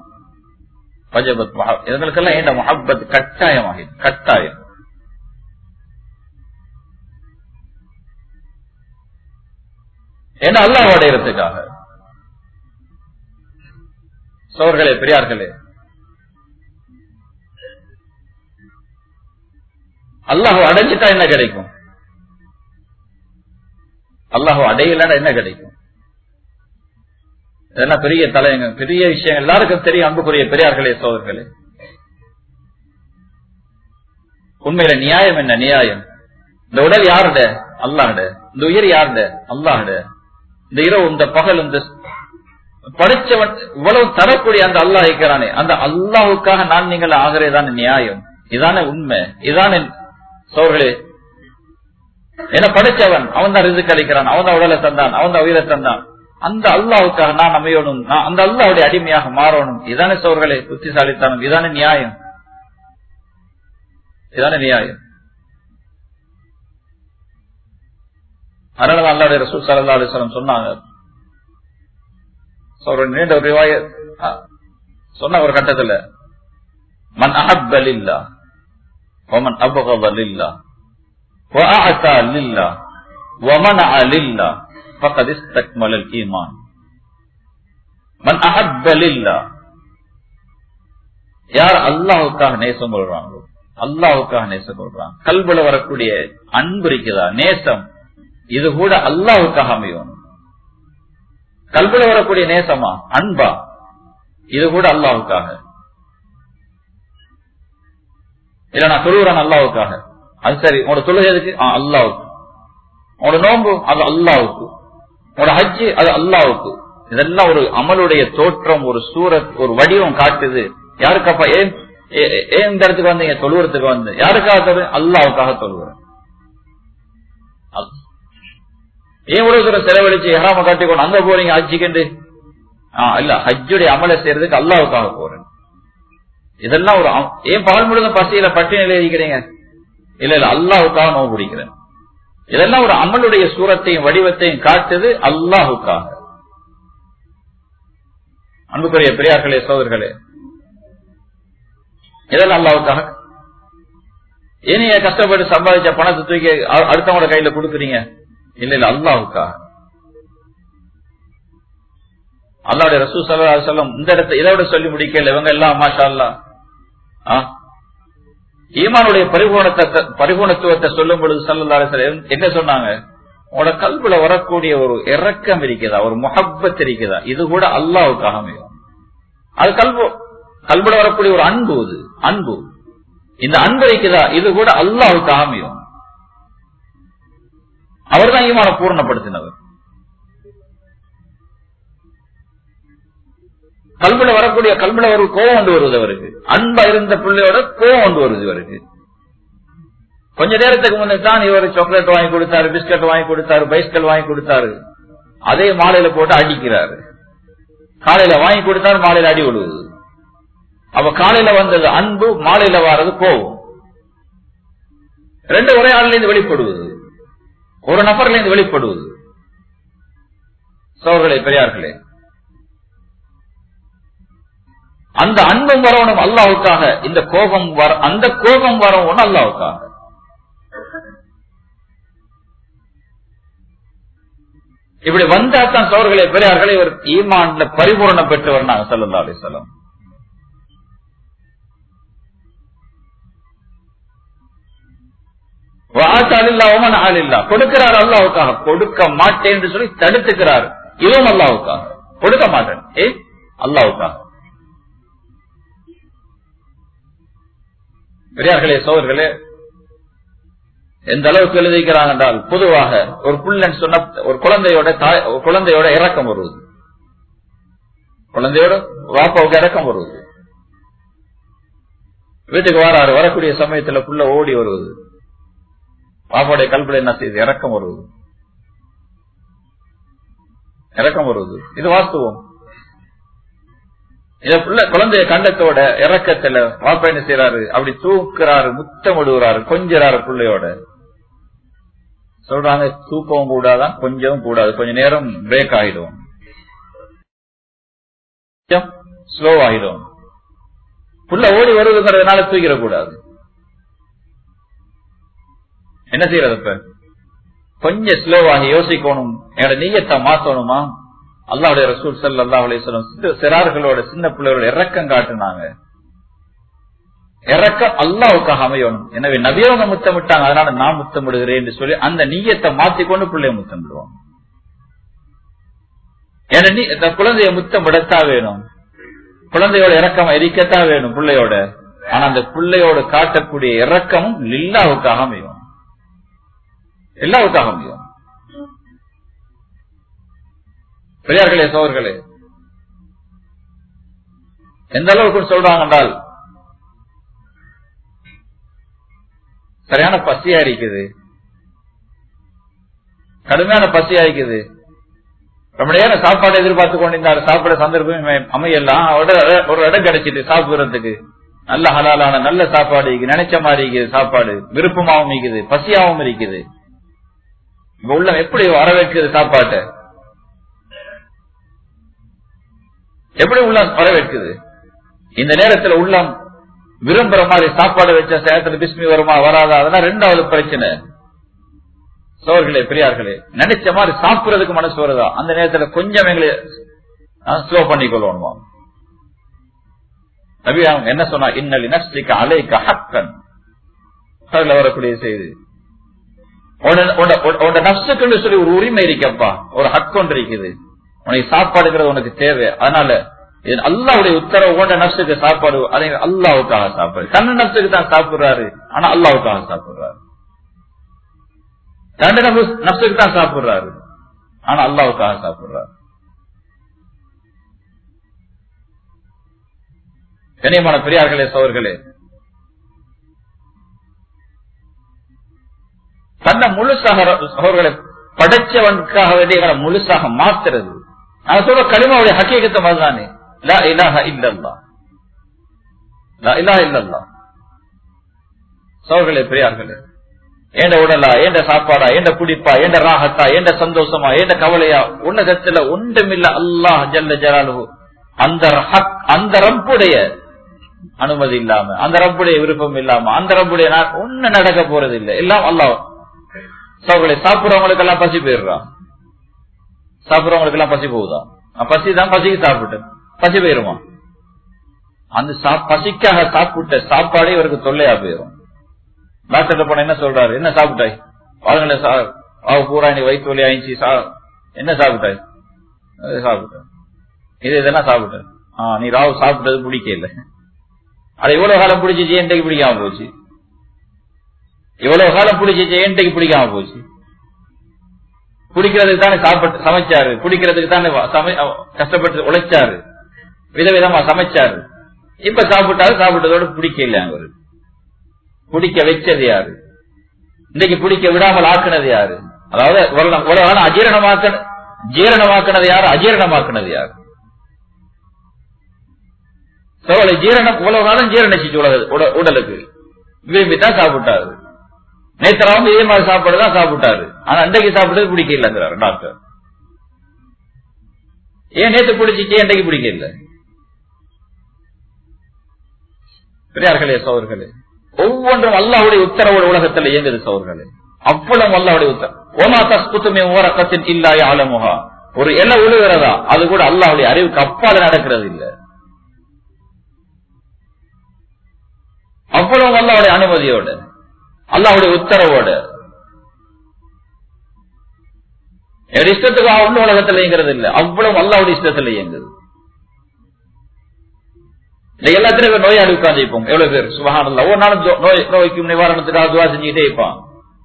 இதற்கெல்லாம் ஏண்ட முஹப்பத் கட்டாயமாக கட்டாயம். ஏன்னா அல்லாஹ் அடையறதுக்காக. சோர்களே, பெரியார்களே, அல்லாஹ் அடைஞ்சிட்டா என்ன கிடைக்கும்? அல்லாஹ் அடையலன்னா என்ன கிடைக்கும்? இதெல்லாம் பெரிய தலையங்க, பெரிய விஷயம், எல்லாருக்கும் தெரியும். அன்புக்குரிய பெரியார்களே, சோதர்களே, உண்மையில நியாயம் என்ன? நியாயம் இந்த உடல் யாருட? அல்லாஹ்ட. இந்த உயிர் யாருட? அல்லாஹ்ட. இந்த இரவு, இந்த பகல், இந்த படிச்சவன் இவ்வளவு தரக்கூடிய அந்த அல்லாஹ் இருக்கிறானே, அந்த அல்லாஹுக்காக நான் நீங்கள் ஆகிறேதான் நியாயம். இதான உண்மை, இதான சோர்களே. என்ன படிச்சவன் அவன் தான் ரிஸ்க் அளிக்கிறான், அவன் தான் உடலை தந்தான், அவன் தான் உயிரை தந்தான். அந்த அல்லாஹுக்காக நான் அமையணும், நான் அந்த அல்லாஹ்வுடைய அடிமையாக மாறணும். இதான சோர்களே புத்திசாலித்தனம், இதான நியாயம், இதான நியாயம். அதனாலதான் அல்லாஹ்வுடைய ரசூல் ஸல்லல்லாஹு அலைஹி வஸல்லம் சொன்னாங்க. நீண்ட ஒரு ரிவாயத் சொன்ன ஒரு கட்டத்துல, மன் அஹப்ப லில்லாஹ் வமன் அப்கத லில்லாஹ் வஅஅதா லில்லாஹ் வமனஅ லில்லாஹ் ஃபகத் இஸ்தக்மலல் ஈமான். மன் அஹப்ப லில்லாஹ், யார் அல்லாஹ்வுக்காக நேசம் கொள்றாங்களோ, அல்லாஹ்வுக்காக நேசம் கொள்றாங்க. கல்புல வரக்கூடிய அன்பு இருக்குதா, நேசம், இது கூட அல்லாஹ்வுக்காக அமையும். கல்புல வரக்கூடிய நேசமா, அன்பா, இது கூட அல்லாஹ்வுக்காக. இல்ல நான் தொழுகிறேன் அல்லாஹ்வுக்காக, அது சரி. உங்களோட தொழுகை எதுக்கு? அல்லாஹ்வுக்கு. உங்களோட நோன்பு அது அல்லாஹ்வுக்கு. உங்களோட ஹஜ்ஜு அது அல்லாஹ்வுக்கு. இதெல்லாம் ஒரு அமலுடைய தோற்றம், ஒரு சூரத், ஒரு வடிவம் காட்டுது. யாருக்கப்பா ஏன் ஏன் இந்த இடத்துக்கு வந்தீங்க? தொழுகிறதுக்கு வந்து. யாருக்காக தொழு? அல்லாஹ்வுக்காக தொழுகிறேன். ஏன் இவ்வளவு தூரம் செலவழிச்சு ஹராம காட்டிக்கொண்டு அங்க போறீங்க ஹஜ்ஜிக்கு? இல்ல, ஹஜ்ஜுடைய அமலை செய்யறதுக்கு அல்லாஹ்வுக்காக போறேன். இதெல்லாம் ஒரு ஏன் பகல் முழுதும் பசியில பட்டினியில இருக்கிறீங்க? இல்ல இல்ல, அல்லாஹ்வுக்காக நோவு பிடிக்கிறேன். இதெல்லாம் ஒரு அமலுடைய சூரத்தையும் வடிவத்தையும் காட்டுது, அல்லாஹ்வுக்காக. அன்புக்குரிய பெரியார்களே, சோதர்களே, இதெல்லாம் அல்லாஹ்வுக்காக. ஏனைய கஷ்டப்பட்டு சம்பாதிச்ச பணத்தை தூக்கி அடுத்தவங்களோட கையில கொடுக்குறீங்க? இல்ல இல்ல, அல்லாஹ்வுக்காக. அல்லாஹ்வுடைய ரசூல் ஸல்லல்லாஹு அலைஹி வஸல்லம் இந்த இடத்தை இதோட சொல்லி முடிக்கல. இவங்க எல்லாம் மாஷா அல்லாஹ் ஈமானுடைய பரிபூர்ணத்தை பரிபூர்ணத்துவத்தை சொல்லும் பொழுது ஸல்லல்லாஹு அலைஹி வஸல்லம் என்ன சொன்னாங்க? உங்களோட கல்புல வரக்கூடிய ஒரு இரக்கம் இருக்குதா, ஒரு முஹப்பத் இருக்குதா, இது கூட அல்லாஹ்வுக்காக அமையும். அது கல்பு கல்புல வரக்கூடிய ஒரு அன்பு, இது அன்பு, இந்த அன்பு இருக்குதா, இது கூட அல்லாஹ்வுக்காக அமையும். அவர் தான் ஈமான பூர்ணப்படுத்தினவர். கல்புல வரக்கூடிய கல்புல ஒரு கோவம் கொண்டு வருவது அவருக்கு. அன்பா இருந்த பிள்ளையோட கோவம் கொண்டு வருது இவருக்கு. கொஞ்ச நேரத்துக்கு முன்னே தான் இவர் சாக்லேட் வாங்கி கொடுத்தாரு, பிஸ்கட் வாங்கி கொடுத்தாரு, பைஸ்கல் வாங்கி கொடுத்தாரு. அதே மாலையில போட்டு அடிக்கிறாரு. காலையில வாங்கி கொடுத்தாரு, மாலையில அடி விடுவது. அப்ப காலையில வந்தது அன்பு, மாலையில வாரது கோவம். ரெண்டு ஒரே ஆள்ல இருந்து வெளிப்படுவது, ஒரு நபர்ல இருந்து வெளிப்படுவது. சோர்களே, பெரியார்களே, அந்த அன்பும் வரணும் அல்லாஹ்வுக்காக. இந்த கோபம் வர அந்த கோபம் வரணும் அல்லாஹ்வுக்காக. இப்படி வந்தாத்தான் சோர்களே, பெரியார்களே, இவர் ஈமான்ல பரிபூர்ணம் பெற்றவர். நாங்க ஸல்லல்லாஹு அலைஹி வஸல்லம் கொடுக்கிறார் அல்லாஹ்வுக்காக. கொடுக்க மாட்டேன் என்று சொல்லி தடுத்துக்கிறார், இதுவும் அல்லாஹ்வுக்காக. கொடுக்க மாட்டேன், ஏ அல்லாஹ்வுக்காக. பெரியார்களே, சோதர்களே, எந்த அளவுக்கு எழுதிக்கிறாங்க என்றால், பொதுவாக ஒரு புள்ளன் சொன்ன ஒரு குழந்தையோட தாய் குழந்தையோட இறக்கம் வருவது, குழந்தையோட வாப்பாவுக்கு இறக்கம் வருவது. வீட்டுக்கு வராரு, வரக்கூடிய சமயத்துல புள்ள ஓடி வருவது. பாப்பாவுடைய கல்வில என்ன செய்யுது? இறக்கம் வருவது, இறக்கம் வருவது. இது வாஸ்தவம். இத குழந்தைய கண்டத்தோட இறக்கத்துல பாப்பா என்ன செய்யறாரு? அப்படி தூக்குறாரு, முத்தம் விடுகிறாரு, கொஞ்சறாரு பிள்ளையோட. சொல்றாங்க தூக்கவும் கூடாதான், கொஞ்சவும் கூடாது, கொஞ்ச நேரம் பிரேக் ஆயிடும், ஸ்லோ ஆயிடும். புள்ள ஓடி வருவதுங்கிறதுனால தூக்கிடக்கூடாது. என்ன செய்யறது? இப்ப கொஞ்சம் ஸ்லோவாகி யோசிக்கணும், என்னோட நீயத்தை மாத்தணுமா? அல்லாஹ்வுடைய ரசூல் ஸல்லல்லாஹு அலைஹி வஸல்லம் சிறார்களோட சின்ன பிள்ளைகளோட இறக்கம் காட்டுனாங்க. இறக்கம் அல்லாஹ்வுக்காக அமையணும். எனவே நபியவங்க முத்தமிட்டாங்க, அதனால நான் முத்தமிடுகிறேன் என்று சொல்லி அந்த நீயத்தை மாத்திக்கொண்டு பிள்ளைய முத்தமிடுவோம். ஏன்னா குழந்தைய முத்தமிடத்தா வேணும், குழந்தையோட இறக்கம் இருக்கத்தான் வேணும் பிள்ளையோட. ஆனா அந்த பிள்ளையோட காட்டக்கூடிய இறக்கமும் லில்லாவுக்காக அமையும், எல்லாவுக்காக அமையும். பெரியார்களே சோர்களே, எந்த அளவுக்கு சொல்றாங்க என்றால், சரியான பசியா இருக்குது, கடுமையான பசியா இருக்குது, ரொம்ப நேரம் சாப்பாடு எதிர்பார்த்து கொண்டிருந்தாரு, சாப்பிட சந்தர்ப்பம் அமையலாம், ஒரு இடம் கிடைச்சிட்டு சாப்பிடுறதுக்கு நல்ல ஹலாலான நல்ல சாப்பாடு நினைச்ச மாதிரி இருக்குது, சாப்பாடு விருப்பமாவும் இருக்குது, பசியாவும் இருக்குது. இப்ப உள்ளம் எப்படி வரவேற்குது? சாப்பாட்டை எப்படி உள்ளம் வரவேற்குது? இந்த நேரத்தில் உள்ளம் விரும்புற மாதிரி சாப்பாடு வச்ச சேரத்துல பிஸ்மி வருமா வராதா, அதெல்லாம் ரெண்டாவது பிரச்சனை. சோர்களே பெரியார்களே, நினைச்ச மாதிரி சாப்பிடுறதுக்கு மனசு வருதா? அந்த நேரத்துல கொஞ்சம் எங்களை ஸ்லோ பண்ணிக்கொள்ளணுமா? நபி அவங்க என்ன சொன்னா, இன்னலி நஃப்ஸிக அலைக ஹக்கன், வரக்கூடிய செய்தி. உன்னோட நஃப்ஸுக்குன்னு சொல்லி ஒரு உரிமை இருக்கப்பா, ஒரு ஹக் ஒன்று இருக்குது, உனக்கு சாப்பாடுங்கிறது உனக்கு தேவை. அதனால அல்லாஹ்வுடைய உத்தரவு, உன்னோட நஃப்ஸுக்கு சாப்பாடு, அதை அல்லாஹ்வுக்காக சாப்பாடு. தன்ன நஃப்ஸுக்கு தான் சாப்பிடுறாரு, ஆனா அல்லாஹ்வுக்காக சாப்பிடுறாரு. தண்ட நஃப்ஸுக்கு தான் சாப்பிடுறாரு, ஆனா அல்லாஹ்வுக்காக சாப்பிடுறாரு. கண்ணியமான பெரியார்களே சகோதரர்களே, தன்னை முழுசாக சகோதரர்களை படைச்சவனுக்காக வேண்டிய முழுசாக மாத்துறது. நான் சொல்ற கலிமாவுடைய ஹக்கீகத்தை மாதிரிதானே, லா இலாஹ இல்லல்லாஹ், லா இலாஹ இல்லல்லாஹ். சகோதரர்களே பெரியார்களே, ஏண்ட உடலா, ஏண்ட சாப்பாடா, ஏண்ட குடிப்பா, ஏண்ட ராகத்தா, ஏண்ட சந்தோஷமா, ஏண்ட கவலையா, உன்னதத்துல ஒன்றுமில்ல அல்லாஹ் ஜல்ல ஜலாலுஹு. அந்த ஹக், அந்த ரப்புடைய அனுமதி இல்லாம, அந்த ரப்புடைய விருப்பம் இல்லாம, அந்த ரப்புடைய ஒண்ணு நடக்க போறது இல்லை, எல்லாம் அல்லாஹ். சோழர்களை சாப்பிடுறவங்களுக்கு எல்லாம் பசி போயிடுறான், சாப்பிடுறவங்களுக்கு எல்லாம் பசி போகுதா? பசி தான், பசிக்கு சாப்பிட்டு பசி போயிருமா? அந்த பசிக்காக சாப்பிட்ட சாப்பாடே இவருக்கு தொல்லையா போயிரும். டாக்டர் போன என்ன சொல்றாரு, என்ன சாப்பிட்டாய்? பாருங்களேன் பூரா நீ வயிற்று வலி ஆயிடுச்சு, என்ன சாப்பிட்டாய்? சாப்பிட்டேன், இது இதெல்லாம் சாப்பிட்டேன். ஆஹ் நீ ராவு சாப்பிட்டது பிடிக்கல, அது இவ்வளவு காலம் பிடிச்சிச்சு, என்டைக்கு பிடிக்காம போச்சு, இவ்வளவு காலம் பிடிச்சிச்சு, என்டைக்கு பிடிக்காம போச்சு. குடிக்கிறதுக்கு தானே சாப்பிட்டு சமைச்சாரு, குடிக்கிறதுக்கு தானே கஷ்டப்பட்டு உழைச்சாரு, விதவிதமா சமைச்சாரு, இப்ப சாப்பிட்டாரு, சாப்பிட்டதோடு பிடிக்கல. அவரு பிடிக்க வச்சது யாரு? இன்னைக்கு பிடிக்க விடாமல் ஆக்குனது யாரு? அதாவது உலக அஜீரணமாக்க ஜீரணமாக்குனது யாரு? அஜீரணமாக்குனது யாரு? சோழலை ஜீரணம் உலக காலம் ஜீரணிச்சு உலக உடலுக்கு விரும்பித்தான் சாப்பிட்டாரு. நேத்தராவும் இதே மாதிரி சாப்பாடுதான் சாப்பிட்டாரு, ஆனா அன்றைக்கு சாப்பிட்டது பிடிக்கலங்கிறாரு டாக்டர். ஏன் நேத்து பிடிச்சிச்சு, அன்றைக்கு பிடிக்கல? பெரியார்களே சோழர்களே, ஒவ்வொன்றும் அல்லாஹ்வுடைய உத்தரவோட உலகத்தில் இயங்குது சோழர்களே. அவ்வளவு அல்லாஹ்வுடைய உத்தரவு. ஓமா தஸ்குத்துமே ஓரக்கத்தின் இல்லாய ஆலமுகா, ஒரு இலை உழுகிறதா அது கூட அல்லாஹ்வுடைய அறிவுக்கு அப்பால நடக்கிறது இல்லை. அவ்வளவு அல்லாஹ்வுடைய அனுமதியோட, அல்லாஹ்வுடைய உத்தரவோட, இஷ்டத்துக்கு ஒண்ணு உலகத்தில் இயங்குறது இல்லை, அவ்வளவு அல்லாஹ்வுடைய இஷ்டத்தில் இயங்குது. எல்லாத்திலும் நோயாளி உட்கார்ந்து இருப்போம். எவ்வளவு பேர் சுபஹானல்லாஹ் ஒரு நாள் நோய் நோய்க்கும் நிவாரணத்துக்காக துவா செஞ்சுக்கிட்டே இருப்பான்.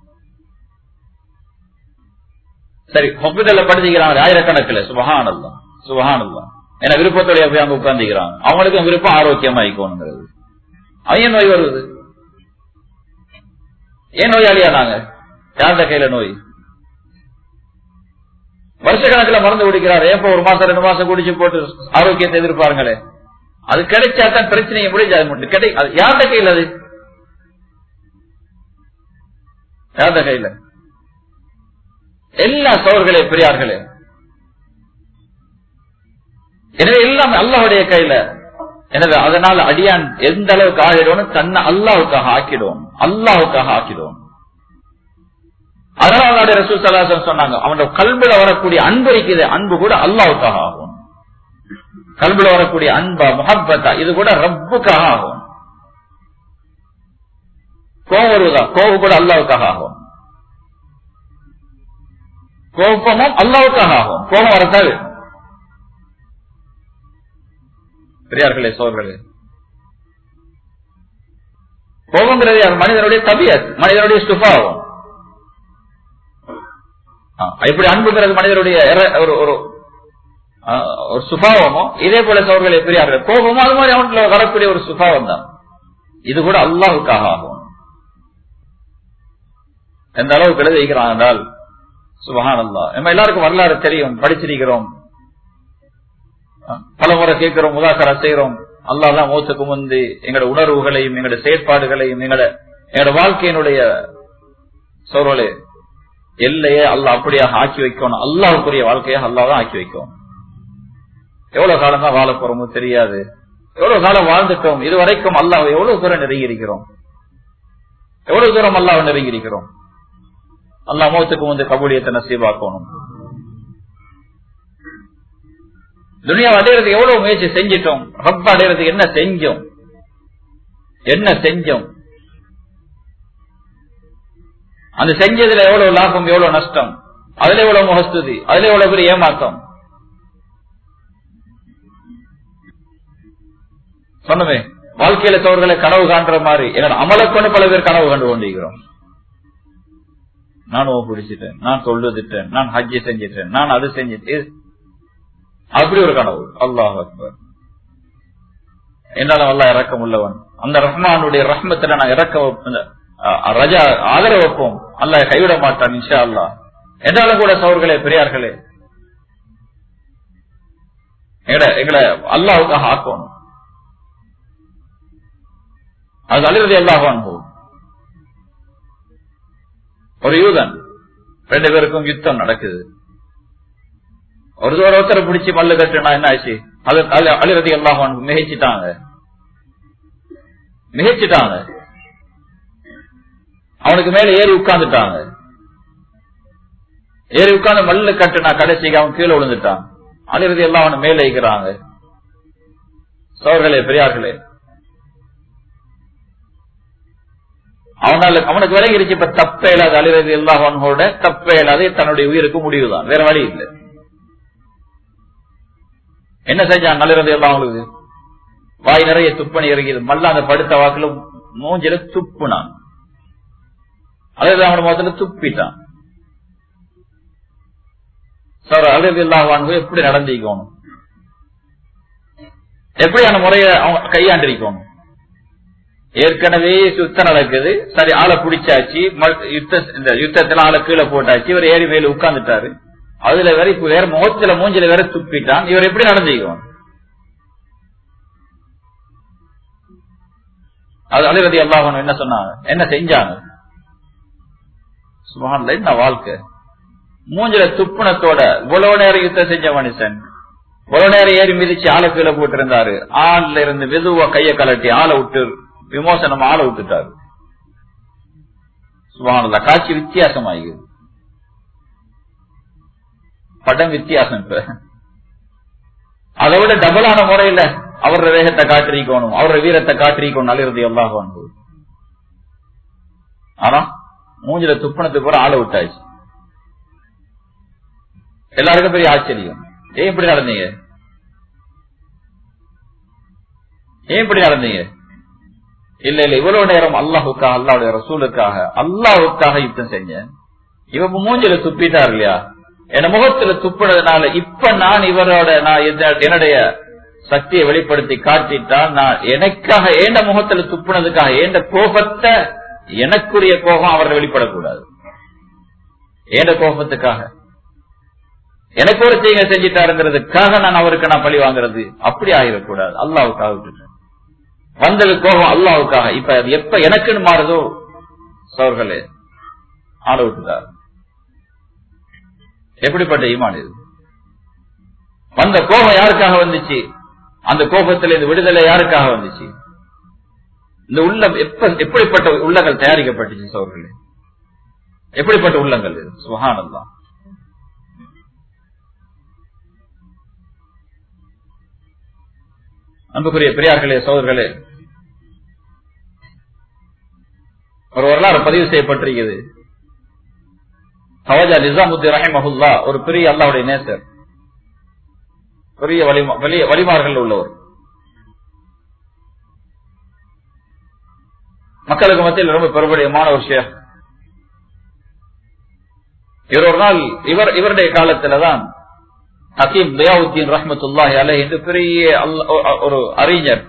சரி, ஹாஸ்பிட்டல்ல படுத்திக்கிறாங்க ஆயிரக்கணக்கில், சுபஹானல்லாஹ் சுபஹானல்லாஹ், ஏன்னா விருப்பத்தோடைய போய் அங்க உட்கார்ந்துக்கிறாங்க. அவங்களுக்கும் விருப்பம் ஆரோக்கியமா இருக்கணுங்கிறது. அவன் ஏன் நோய் வருது? ஏன் நோயாளியா நாங்க? யாருடைய கையில நோய்? வருஷ கணக்கில் மருந்து குடிக்கிறார், ஏப்ப ஒரு மாசம் ரெண்டு மாசம் குடிச்சு போட்டு ஆரோக்கியத்தை எதிர்பாருங்களே, அது கிடைச்சாதான் பிரச்சனையை முடிஞ்சு கிடை யாருடைய கையில்? அது யாருடைய கையில? எல்லா சோர்களே பெரியார்களே. எனவே எல்லாம் அல்லாஹ்வுடைய கையில. எனவே அதனால அடியான் எந்த அளவுக்கு ஆகிடும், தன்னை அல்லாஹ்வுக்காக ஆக்கிடும், அல்லாஹ்வுக்காக ஆக்கிடும். அதனால ரசூல் ஸல்லல்லாஹு அலைஹி வஸல்லம் சொன்னாங்க, அவனோட கல்புல வரக்கூடிய அன்பு இருக்குது, அன்பு கூட அல்லாஹ்வுக்காக ஆகும். கல்புல வரக்கூடிய அன்பா முஹப்பத்தா இது கூட ரப்புக்காக ஆகும். கோபம் வருவதா, கோபம் கூட அல்லாஹ்வுக்காக ஆகும். கோபமும் அல்லாஹ்வுக்காக ஆகும். கோபம் வரத்தாது பெரியார்களே சோர்களே. கோபங்கிறது மனிதனுடைய தபியத், மனிதனுடைய சுபாவம். எப்படி அன்புங்கிறது மனிதனுடைய ஒரு ஒரு சுபாவமோ இதே போல சோர்களே பெரியார்கள் கோபமோ அது மாதிரி அவனுக்கு வரக்கூடிய ஒரு சுபாவம் தான். இது கூட அல்லாஹ்வுக்காக ஆகும். எந்த அளவுக்கு எழுதி வைக்கிறான் என்றால் சுப்ஹானல்லாஹ். நம்ம எல்லாருக்கும் வரலாறு தெரியும், படிச்சிருக்கிறோம், பல முறை கேட்கிறோம், முதாக்கரா செய்யறோம். அல்லாஹ் தான் மௌத்துக்கு முந்தி எங்களோட உணர்வுகளையும் எங்களுடைய செயற்பாடுகளையும் எங்களோட எங்களோட வாழ்க்கையினுடைய சோர்களே எல்லையே அல்லாஹ் அப்படியாக ஆக்கி வைக்கணும். அல்லாஹ்வுக்குரிய வாழ்க்கையாக அல்லாஹ் தான் ஆக்கி வைக்கும். எவ்வளவு காலம் தான் வாழ போறோமோ தெரியாது. எவ்வளவு காலம் வாழ்ந்துட்டோம், இதுவரைக்கும் அல்லாஹ் எவ்வளவு தூரம் நெருங்கி இருக்கிறோம், எவ்வளவு தூரம் அல்லாஹ் நெருங்கி இருக்கிறோம். அல்லாஹ் மௌத்துக்கு முந்தி கபூலியத்தை நசீபாக்கணும். துனியாவை அடையிறதுக்கு எவ்வளவு முயற்சி செஞ்சிட்டோம், ரப்ப அடையிறதுக்கு என்ன செஞ்சோம், என்ன செஞ்சோம், அந்த செஞ்சதுல எவ்வளவு லாபம் எவ்வளவு நஷ்டம், அதுல எவ்வளவு முகஸ்துதி, அதுல எவ்வளவு பெரிய ஏமாற்றம். சொன்னமே வாழ்க்கையில தோர்களை கனவு காண்ற மாதிரி என்னோட அமலை கொண்டு பல பேர் கனவு கண்டு கொண்டிருக்கிறோம். நான் ஓ பிடிச்சிட்டேன், நான் சொல்லுதிட்டேன், நான் ஹஜ்ஜி செஞ்சிட்டேன், நான் அது செஞ்சிட்டேன், அப்படி ஒரு கனவு. அல்லாஹ் அக்பர். என்னாலும் அல்லாஹ் இறக்கம் உள்ளவன். அந்த ரஹ்மானுடைய ரஹ்மத்துல நான் இறக்க ரஜா ஆதரவு வைப்போம். அல்லாஹ் கைவிட மாட்டான் இன்ஷா அல்லாஹ். என்றாலும் கூட சோர்களே பெரியார்களே எங்களை அல்லாஹ்வுக்காக ஆக்கணும். அது அலிரதி அல்லாஹ் அன்ஹு. ஒரு யூதன், ரெண்டு பேருக்கும் யுத்தம் நடக்குது. ஒரு ஒருத்தரை பிடிச்சி மல்லு கட்டுனா என்ன ஆச்சு, அலிரதி அல்லாஹ் அன்ஹு மிகைச்சிட்டாங்க மிகைச்சிட்டாங்க அவனுக்கு மேல ஏறி உட்கார்ந்துட்டாங்க. ஏறி உட்கார்ந்து மல்லு கட்டுனா கடைசிக்கு அவன் கீழே விழுந்துட்டான். அலிரதி அல்லாஹ் அவன் மேல இருக்கிறாங்க. சோர்களே பெரியார்களே, அவனால அவனுக்கு விலகிருச்சு. இப்ப தப்பே இல்லாத அலிரதி அல்லாஹ் அன்ஹுவோட தப்பே இல்லாத தன்னுடைய உயிருக்கு முடிவுதான், வேற வழி இல்லை. என்ன செஞ்சான் அலிரதி அல்லாஹ் அவங்களுக்கு? வாய் நிறைய துப்பணி இறங்கியது. மல்ல அந்த படுத்த வாக்குல மூஞ்சில துப்புனான். அலிரதி அவன முகத்துல துப்பிட்டான். சார் அலிரதி அல்லாஹ் அன்ஹு எப்படி நடந்திக்கணும், எப்படியான முறையை அவங்க கையாண்டிருக்கணும். ஏற்கனவே யுத்தம் நடக்குது, சரி ஆளை பிடிச்சாச்சு, இந்த யுத்தத்துல ஆளை கீழே போட்டாச்சு, இவர் ஏறி மேல உட்கார்ந்துட்டாரு. அதுல வேற இப்ப வேற முகத்துல மூஞ்சில வேற துப்பிட்டான். இவர் எப்படி நடந்துக்குவோம்? அது அலிரதி அல்லாஹ் என்ன சொன்னாங்க, என்ன செஞ்சாங்க? சுப்ஹானல்லாஹ், என்ன வாழ்க்கை! மூஞ்சில துப்புனத்தோட இவ்வளவு நேரம் யுத்தம் செஞ்ச மனுஷன் இவ்வளவு நேரம் ஏறி மிதிச்சு ஆளை கீழே போட்டிருந்தாரு. ஆள்ல இருந்து மெதுவா கையை கலட்டி ஆளை விட்டு விமோசனம் ஆளை விட்டுட்டாரு. சுப்ஹானல்லாஹ், காட்சி வித்தியாசமாகிறது. படம் வித்தியாசம். இப்ப அதை விட டபுளான முறையில அவரோட வேகத்தை காட்டிருக்கணும், அவரோட வீரத்தை காட்டிருக்கணும் அலிரதி அல்லாஹ் அன்ஹு. ஆனா மூஞ்சில துப்புனத்துக்கு கூட ஆளை விட்டாச்சு. எல்லாருக்கும் பெரிய ஆச்சரியம். ஏன் இப்படி நடந்தீங்க, ஏன் இப்படி நடந்தீங்க? இல்ல இல்ல இவ்வளவு நேரம் அல்லாஹுக்காக, அல்லாஹ்வுடைய ரசூலுக்காக, அல்லாஹுக்காக யுத்தம் செஞ்சேன். இவ மூஞ்சில துப்பிட்டார் இல்லையா, என் முகத்துல துப்புனதுனால இப்ப நான் இவரோட நான் என்னுடைய சக்தியை வெளிப்படுத்தி காட்டிட்டால், நான் எனக்காக ஏண்ட முகத்துல துப்புனதுக்காக ஏண்ட கோபத்தை, எனக்குரிய கோபம் அவரை வெளிப்படக்கூடாது. ஏண்ட கோபத்துக்காக, எனக்கு ஒரு தீங்க செஞ்சிட்டாருங்கிறதுக்காக நான் அவருக்கு நான் பழி வாங்குறது, அப்படி ஆகிடக்கூடாது. அல்லாவுக்காக விட்டுட்டேன். வந்தது கோபம் அல்லாவுக்காக. இப்ப அது எப்ப எனக்குன்னு மாறுதோ சோர்களே ஆள விட்டுட்டார். எப்படிப்பட்ட ஈமான் இது? வந்த கோபம் யாருக்காக வந்துச்சு? அந்த கோபத்தில் இந்த விடுதலை யாருக்காக வந்துச்சு? இந்த உள்ளம் எப்ப எப்படிப்பட்ட உள்ளங்கள் தயாரிக்கப்பட்டுச்சு சோர்களே? எப்படிப்பட்ட உள்ளங்கள் இது? சுப்ஹானல்லாஹ். அன்புக்குரிய பெரியார்களே சகோதரர்களே, ஒரு வரலாறு பதிவு செய்யப்பட்டிருக்கிறது. ஹவாஜா நிசாமுத்தீன் ரஹிமஹுல்லாஹ் ஒரு பெரிய அல்லாஹ்வுடைய நேசர், பெரிய வலிமார்கள் உள்ளவர். மக்களுக்கு மத்தியில் ரொம்ப பெருபடியமான ஒரு ஷேக். இவர் ஒரு நாள் இவர் இவருடைய காலத்தில்தான் ஹக்கீம் தியாவுத்தீன் ரஹ்மத்துல்லாஹி அலைஹி என்று பெரிய ஒரு அறிஞர்,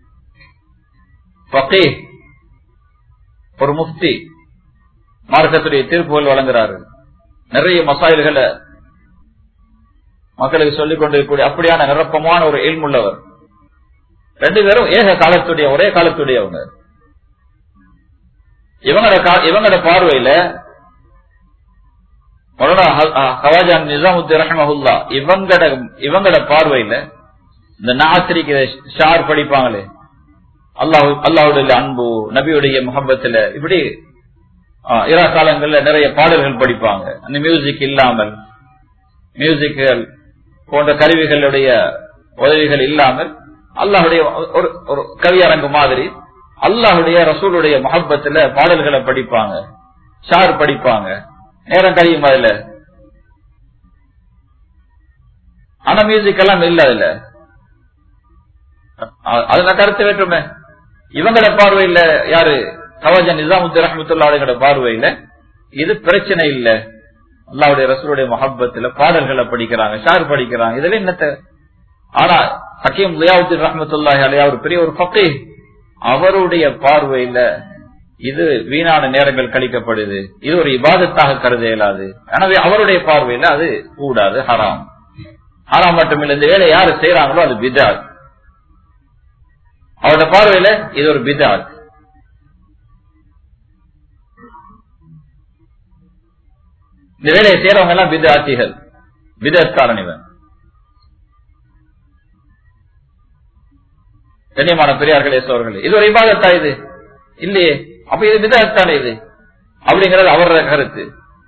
ஃபகீஹ், ஒரு முஃப்தி, மார்க்கத்துடைய தீர்ப்புகள் வழங்குறாரு. நிறைய மசாயில்களை மக்களுக்கு சொல்லிக் கொண்டிருக்கக்கூடிய அப்படியான நிரப்பமான ஒரு இல்முள்ளவர். ரெண்டு பேரும் ஏக காலத்துடைய ஒரே காலத்துடையவங்க. இவங்களோட இவங்களோட பார்வையில ஹவாஜா நிசாமுத்தீன் ரஹ்மஹுல்லாஹ் இவங்கட இவங்கட பார்வையில இந்த நாத்திரிக்கு ஷார் படிப்பாங்களே, அல்லாஹ் அல்லாஹ்வுடைய அன்பு, நபியுடைய முஹப்பத்துல, இப்படி இரா காலங்கள்ல நிறைய பாடல்கள் படிப்பாங்க. அந்த மியூசிக் இல்லாமல், மியூசிக்குகள் போன்ற கருவிகளுடைய உதவிகள் இல்லாமல் அல்லாஹுடைய ஒரு கவியரங்கு மாதிரி அல்லாஹுடைய ரசூலுடைய முஹப்பத்துல பாடல்களை படிப்பாங்க, ஷார் படிப்பாங்க. நேரம் கழியும் அதுல. ஆனா மியூசிக் எல்லாம் இல்ல அதுல. அதுல கருத்து வேற்றுமே. இவங்கள பார்வையில யாரு? ஹவாஜா நிசாமுத்தீன் ரஹ்மத்துல்லாஹி பார்வையில இது பிரச்சனை இல்ல. அல்லாஹ்வுடைய ரசூலுடைய முஹப்பத்துல பாடல்களை படிக்கிறாங்க, ஷார் படிக்கிறாங்க, இதுல என்னத்த? ஆனா ஹக்கீம் தியாவுத்தீன் ரஹ்மத்துல்லாஹி அலைஹி அவர் பெரிய ஒரு ஃபகீஹ், அவருடைய பார்வையில இது வீணான நேரங்கள் கழிக்கப்படுது, இது ஒரு இபாதத்தாக கருத இயலாது. எனவே அவருடைய பார்வையில அது கூடாது, ஹராம். ஹராம் மட்டுமில்லை, இந்த வேலை யாரு செய்யறாங்களோ அது பித்அத். அவருடைய பார்வையில இது ஒரு பித்அத். இந்த வேலையை செய்யறவங்க எல்லாம் பித்அத்திகள், பித்அத்காரன் இவன். கண்ணியமான பெரியார்களே சோர்களே, இது ஒரு இபாதத்தா? இது இல்லையே. அப்ப இது பித்அத்தானே இது அப்படிங்கறது அவரோட கருத்து.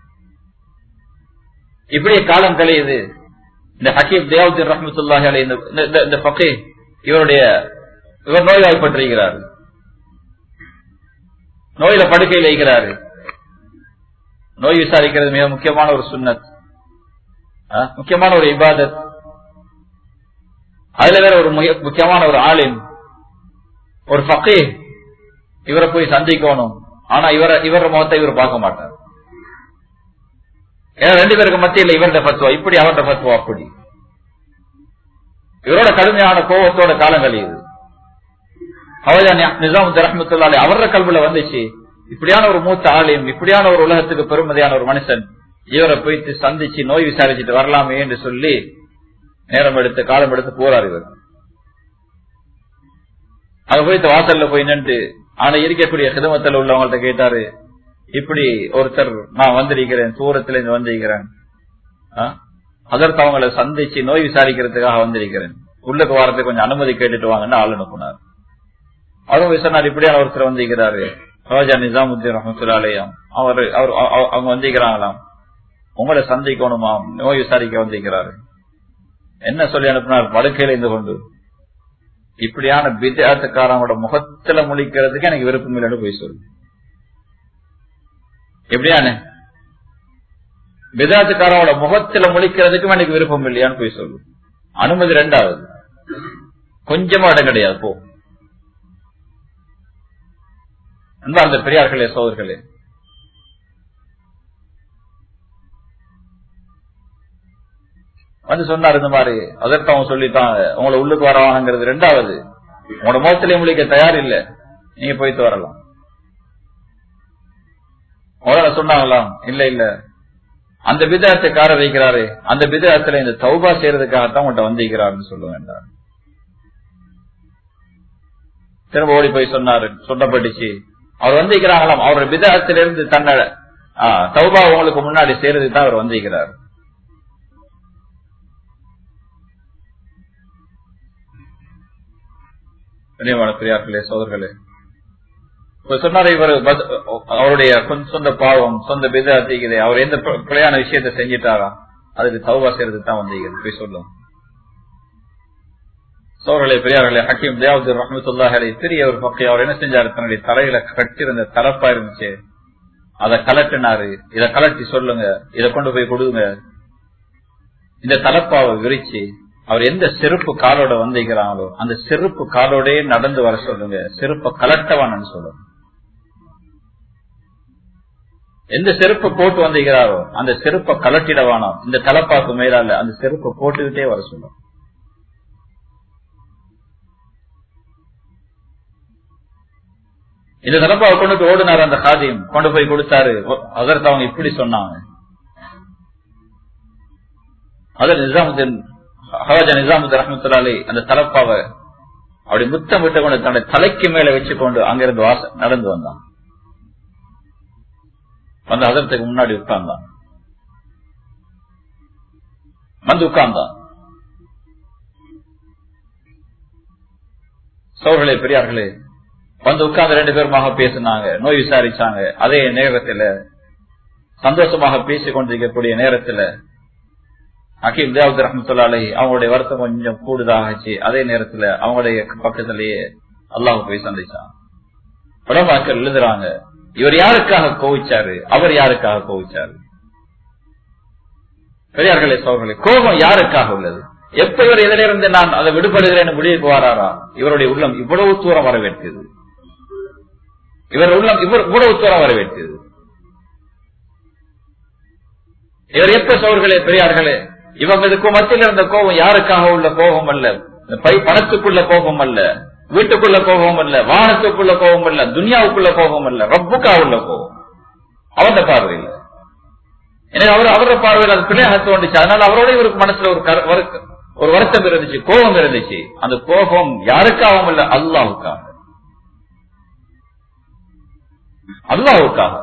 இப்படியே காலம் கழியுது. இந்த ஹக்கீம் தியாவுத்தீன் ரஹ்மத்துல்லாஹி அலைஹி இந்த ஃபகீஹ் இவருடைய இவர் நோய்வாய்ப்பட்டிருக்கிறார். நோயில படுக்கையில் இருக்கிறாரு. நோய் விசாரிக்கிறது மிக முக்கியமான ஒரு சுன்னத், முக்கியமான ஒரு இபாதத். அதுல வேற ஒரு முக்கியமான ஒரு ஆலிம், ஒரு ஃபகீஹ், இவரை போய் சந்திக்கணும். ஆனா இவர இவர முகத்தை இவர் பார்க்க மாட்டார். ஏன்னா ரெண்டு பேருக்கு மத்தியில் இவருடைய பத்துவா இப்படி, அவருடைய பத்துவா அப்படி. இவரோட கடுமையான கோபத்தோட காலம் கழியுது. ஹவாஜா நிசாமுத்தீன் ரஹ்மத்துல்லாஹி அலைஹி அவரோட கல்வில வந்துச்சு, இப்படியான ஒரு மூத்த ஆலிம், இப்படியான ஒரு உலகத்துக்கு பெருமதியான ஒரு மனுஷன், இவரை போயிட்டு சந்திச்சு நோய் விசாரிச்சுட்டு வரலாமே என்று சொல்லி நேரம் எடுத்து காலம் எடுத்து போறார். இவர் அங்க போயிட்டு வாசல்ல போய் நின்று ஆனா இருக்கக்கூடிய சிதமத்தில் உள்ளவங்கள்ட்ட கேட்டாரு, இப்படி ஒருத்தர் நான் வந்திருக்கிறேன், தூரத்துல இருந்து வந்திருக்கிறேன், அதற்கு அவங்களை சந்திச்சு நோய் விசாரிக்கிறதுக்காக வந்திருக்கிறேன், உள்ளுக்கு வாரத்துக்கு கொஞ்சம் அனுமதி கேட்டுட்டு வாங்கன்னு ஆள் அனுப்புனார். அதுவும் விசாரணை இப்படியான ஒருத்தர் வந்திருக்கிறாரு, ஹவாஜா நிசாமுத்தீன் ரஹ்மத்துல்லாஹி அலைஹி அவர் அவங்க வந்திருக்கிறாங்களாம், உங்களை சந்திக்கணுமாம், நோய் விசாரிக்க வந்திருக்கிறாரு. என்ன சொல்லி அனுப்பினார்? படுக்கையில இருந்து கொண்டு இப்படியான பித்அத்காரங்களோட முகத்துல முழிக்கிறதுக்கு எனக்கு விருப்பம் இல்லைன்னு போய் சொல்லு. எப்படியான பித்அத்காரங்களோட முகத்துல முழிக்கிறதுக்கும் எனக்கு விருப்பம் இல்லையான்னு போய் சொல்லு. அனுமதி ரெண்டாவது, கொஞ்சமா இடம் கிடையாது, போ. அந்த பெரியார்களே சோதர்களே, வந்து சொன்னார் இந்த மாதிரி. அதற்கு அவங்க சொல்லிட்டாங்க, உங்களை உள்ளுக்கு வரவாங்கிறது ரெண்டாவது, உங்களோட முகத்திலே முழிக்க தயார் இல்ல, நீங்க போயிட்டு வரலாம். உடனே சொன்னாங்களாம், இல்ல இல்ல அந்த பிதஅத்துக்கார வைக்கிறாரு, அந்த பிதஅத்துல இந்த தௌபா செய்யறதுக்காகத்தான் உங்கள்கிட்ட வந்திருக்கிறாருன்னு சொல்ல வேண்டாம். திரும்ப ஓடி போய் சொன்னாரு, சொல்லப்பட்டுச்சு அவர் வந்திருக்கிறாங்களாம், அவருடைய பிதஅத்திலிருந்து தன்னை தௌபா உங்களுக்கு முன்னாடி செய்யறதுக்கு தான் அவர் வந்திருக்கிறார். பெரியார்களே சோதர்களே, சொன்னாரு இவர் அவருடைய சொந்த பாவம் சொந்த பிதஅத்திலே அவர் எந்த பிழையான விஷயத்தை செஞ்சிட்டாரா அதுக்கு தௌபா செய்யறதுக்கு தான் வந்திருக்கிறது போய் சொல்லும். சோழர்களே பெரியார்களே, ஹக்கீம் தியாவுதீன் ரஹ்மத்துல்லாஹி அலைஹி பெரிய ஒரு பக்கை அவர் என்ன செஞ்சாரு, தன்னுடைய தலையில கட்டிருந்த தலப்பா இருந்துச்சு அதை கலட்டினாரு. இதை கலட்டி சொல்லுங்க, இதை கொண்டு போய் கொடுங்க. இந்த தலப்பாவை விரிச்சு அவர் எந்த செருப்பு காலோட வந்திருக்கிறாங்களோ அந்த செருப்பு காலோடே நடந்து வர சொல்லுங்க, செருப்பை கலட்டவானு சொல்லுங்க. எந்த செருப்பை போட்டு வந்திருக்கிறாரோ அந்த செருப்பை கலட்டிடவானோம், இந்த தலப்பாக்கு மேலால அந்த செருப்பை போட்டுக்கிட்டே வர சொல்லும். இந்த தலப்பாவை கொண்டு ஓடுனாரு அந்த காதியம், கொண்டு போய் கொடுத்தாரு. அதற்கு அவங்க இப்படி சொன்னாங்க, அதர் நிசாமுதீன் ஹவாஜா நிசாமுதீன் ரஹ்மத்துல்லாஹி அந்த தலப்பாவை அப்படி முத்தம் விட்டு கொண்டு தன்னுடைய தலைக்கு மேல வச்சுக்கொண்டு அங்கிருந்து வாச நடந்து வந்தான். வந்து அதற்கு முன்னாடி உட்கார்ந்தான், வந்து உட்கார்ந்தான். சோழர்களே பெரியார்களே, வந்து உட்கார்ந்து ரெண்டு பேருமாக பேசினாங்க, நோய் விசாரிச்சாங்க. அதே நேரத்தில் சந்தோஷமாக பேசிக் கொண்டிருக்கக்கூடிய நேரத்தில் ஹக்கீம் தியாவுதீன் ரஹ்மத்துல்லாஹி அலைஹி அவங்களுடைய வருத்தம் கொஞ்சம் கூடுதலாச்சு. அதே நேரத்தில் அவங்களுடைய பக்கத்திலேயே அல்லாஹ் போய் சந்திச்சான். உலமாக்கள் எழுதுறாங்க, இவர் யாருக்காக கோவிச்சாரு, அவர் யாருக்காக கோவிச்சாரு. பெரியார்களே சோழர்களே, கோபம் யாருக்காக உள்ளது? எப்ப இவர் எதிலிருந்து நான் அதை விடுபடுகிறேன் முடிவுக்கு வராரா, இவருடைய உள்ளம் இவ்வளவு தூரம் வரவேற்கிறது, இவர் உள்ளம் இவ்வளவு தூரம் வரவேற்கிறது. இவர் எப்ப சோழர்களே பெரியார்களே, இவங்களுக்கு மத்தியில் இருந்த கோபம் யாருக்காக உள்ள கோபம் அல்ல, பை பணத்துக்குள்ள கோபம் அல்ல, வீட்டுக்குள்ள கோபம் அல்ல, வாகனத்துக்குள்ள கோபம் அல்ல, துனியாவுக்குள்ள கோபம் அல்ல, ரப்புக்காக உள்ள கோபம். அவருடைய பார்வையில் எனக்கு அவர் அவருடைய பார்வையில் அது பிள்ளையாக தோன்றுச்சு. அதனால அவரோட இவருக்கு மனசுல ஒரு ஒரு வருத்தம் இருந்துச்சு, கோபம் இருந்துச்சு. அந்த கோபம் யாருக்காகவும் இல்ல, அல்லாஹுக்காக. அல்லாஹுக்காக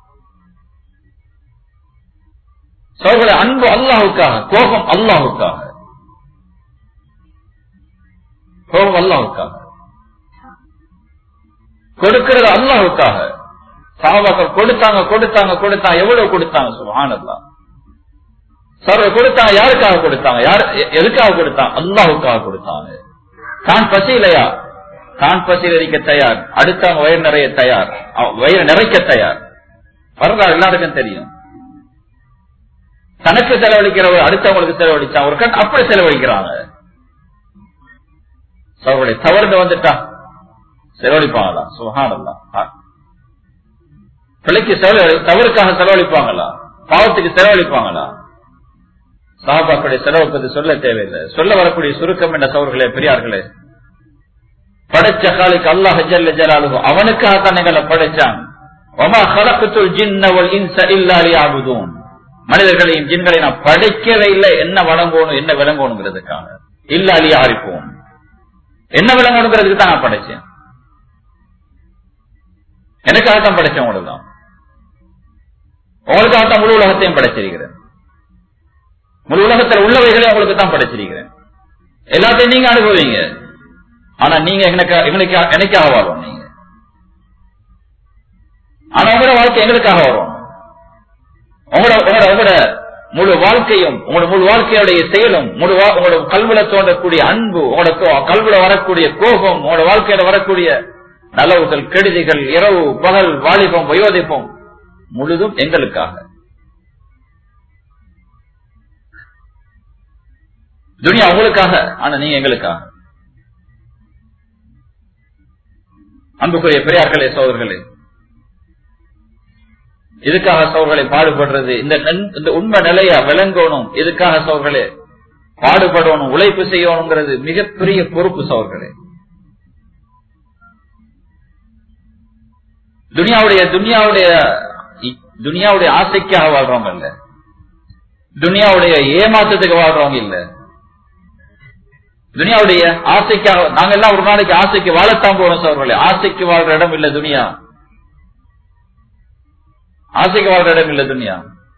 சோழர்களே, அன்பு அல்லாஹுக்காக, கோபம் அல்லாஹுக்காக. கோபம் அல்லாஹுக்காக, கொடுக்கிறது அல்லாஹுக்காக. சஹாபாக்கள் கொடுத்தாங்க கொடுத்தாங்க கொடுத்தாங்க, எவ்வளவு கொடுத்தாங்க சுப்ஹானல்லாஹ். சர்வ கொடுத்தாங்க, யாருக்காக கொடுத்தாங்க, யார் எதுக்காக கொடுத்தாங்க? அல்லாஹுக்காக கொடுத்தாங்க. தான் பசியிலையா, தான் பசியில் இருக்க தயார், அடுத்தவங்க வயிறு நிறைய தயார், வயிறு நிறைக்க தயார். வரலாறு எல்லாருக்கும் தெரியும். தனக்கு செலவழிக்கிறவர் அடுத்தவங்களுக்கு செலவழிச்சா ஒரு கண் அப்படி செலவழிக்கிறாங்க. சோழர்களை தவறு வந்துட்டா செலவழிப்பாங்களா? சுப்ஹானல்லாஹ். பிள்ளைக்கு தவறுக்காக செலவழிப்பாங்களா? பாவத்துக்கு செலவழிப்பாங்களா? சஹாபாக்களுடைய செலவு பற்றி சொல்ல தேவையில்லை. சொல்ல வரக்கூடிய சுருக்கம் என்ற சோழர்களே பெரியார்களே, படைச்ச காலிக்கு அல்லாஹ் ஜல்ல ஜலாலுஹு அவனுக்காகத்தான் எங்களை படைச்சான். வமா ஹலக்துல் ஜின்ன வல் இன்ஸ இல்லா லியஅபுதூன். மனிதர்களையும் ஜின்களை நான் படைக்கவே இல்லை என்ன வழங்கணும் என்ன விளங்கணுங்கிறதுக்காக. இல்லா லியஅரிஃபூன், என்ன விளங்கணுங்கிறதுக்கு தான் நான் படைச்சேன். எனக்காகத்தான் படைச்சேன், உங்களுக்கு தான், உங்களுக்காகத்தான் முழு உலகத்தையும் படைச்சிருக்கிறேன். முழு உலகத்தில் உள்ளவைகளை உங்களுக்கு தான் படைச்சிருக்கிறேன். எல்லாத்தையும் நீங்க அனுபவிங்க. ஆனா நீங்க எனக்காக வாழும். நீங்க ஆனா உங்களோட வாழ்க்கை எங்களுக்காக வரும். உங்களோட உங்களோட முழு வாழ்க்கையும் உங்களோட முழு வாழ்க்கையுடைய செயலும் முழு உங்களோட கல்வில தோன்றக்கூடிய அன்பு, உங்களோட கல்வில வரக்கூடிய கோபம், உங்களோட வாழ்க்கையில வரக்கூடிய நலவுகள் கெடுதிகள், இரவு பகல், வாலிபம் வயோதிப்பம் முழுதும் எங்களுக்காக. துனியா உங்களுக்காக, ஆனா நீங்க எங்களுக்காக. அன்புக்குரிய பெரியார்களே சோதர்களே, இதுக்காக சோழர்களை பாடுபடுறது, இந்த உண்மை நிலைய விளங்கணும், இதுக்காக சோழர்களே பாடுபடணும், உழைப்பு செய்யணுங்கிறது மிகப்பெரிய பொறுப்பு சோழர்களே. துனியாவுடைய துனியாவுடைய துனியாவுடைய ஆசைக்காக வாழ்றவங்க அல்ல, துனியாவுடைய ஏமாற்றத்துக்கு வாழ்றவங்க இல்ல. துனியாவுடைய ஆசைக்காக நாங்க எல்லாம் ஒரு நாளைக்கு ஆசைக்கு வாழத்தான் போறோம் சோர்களே. ஆசைக்கு வாழ்ற இடம் இல்ல துனியா. ஆசைக்கு வாழ்ற இடம் இல்ல துனியா.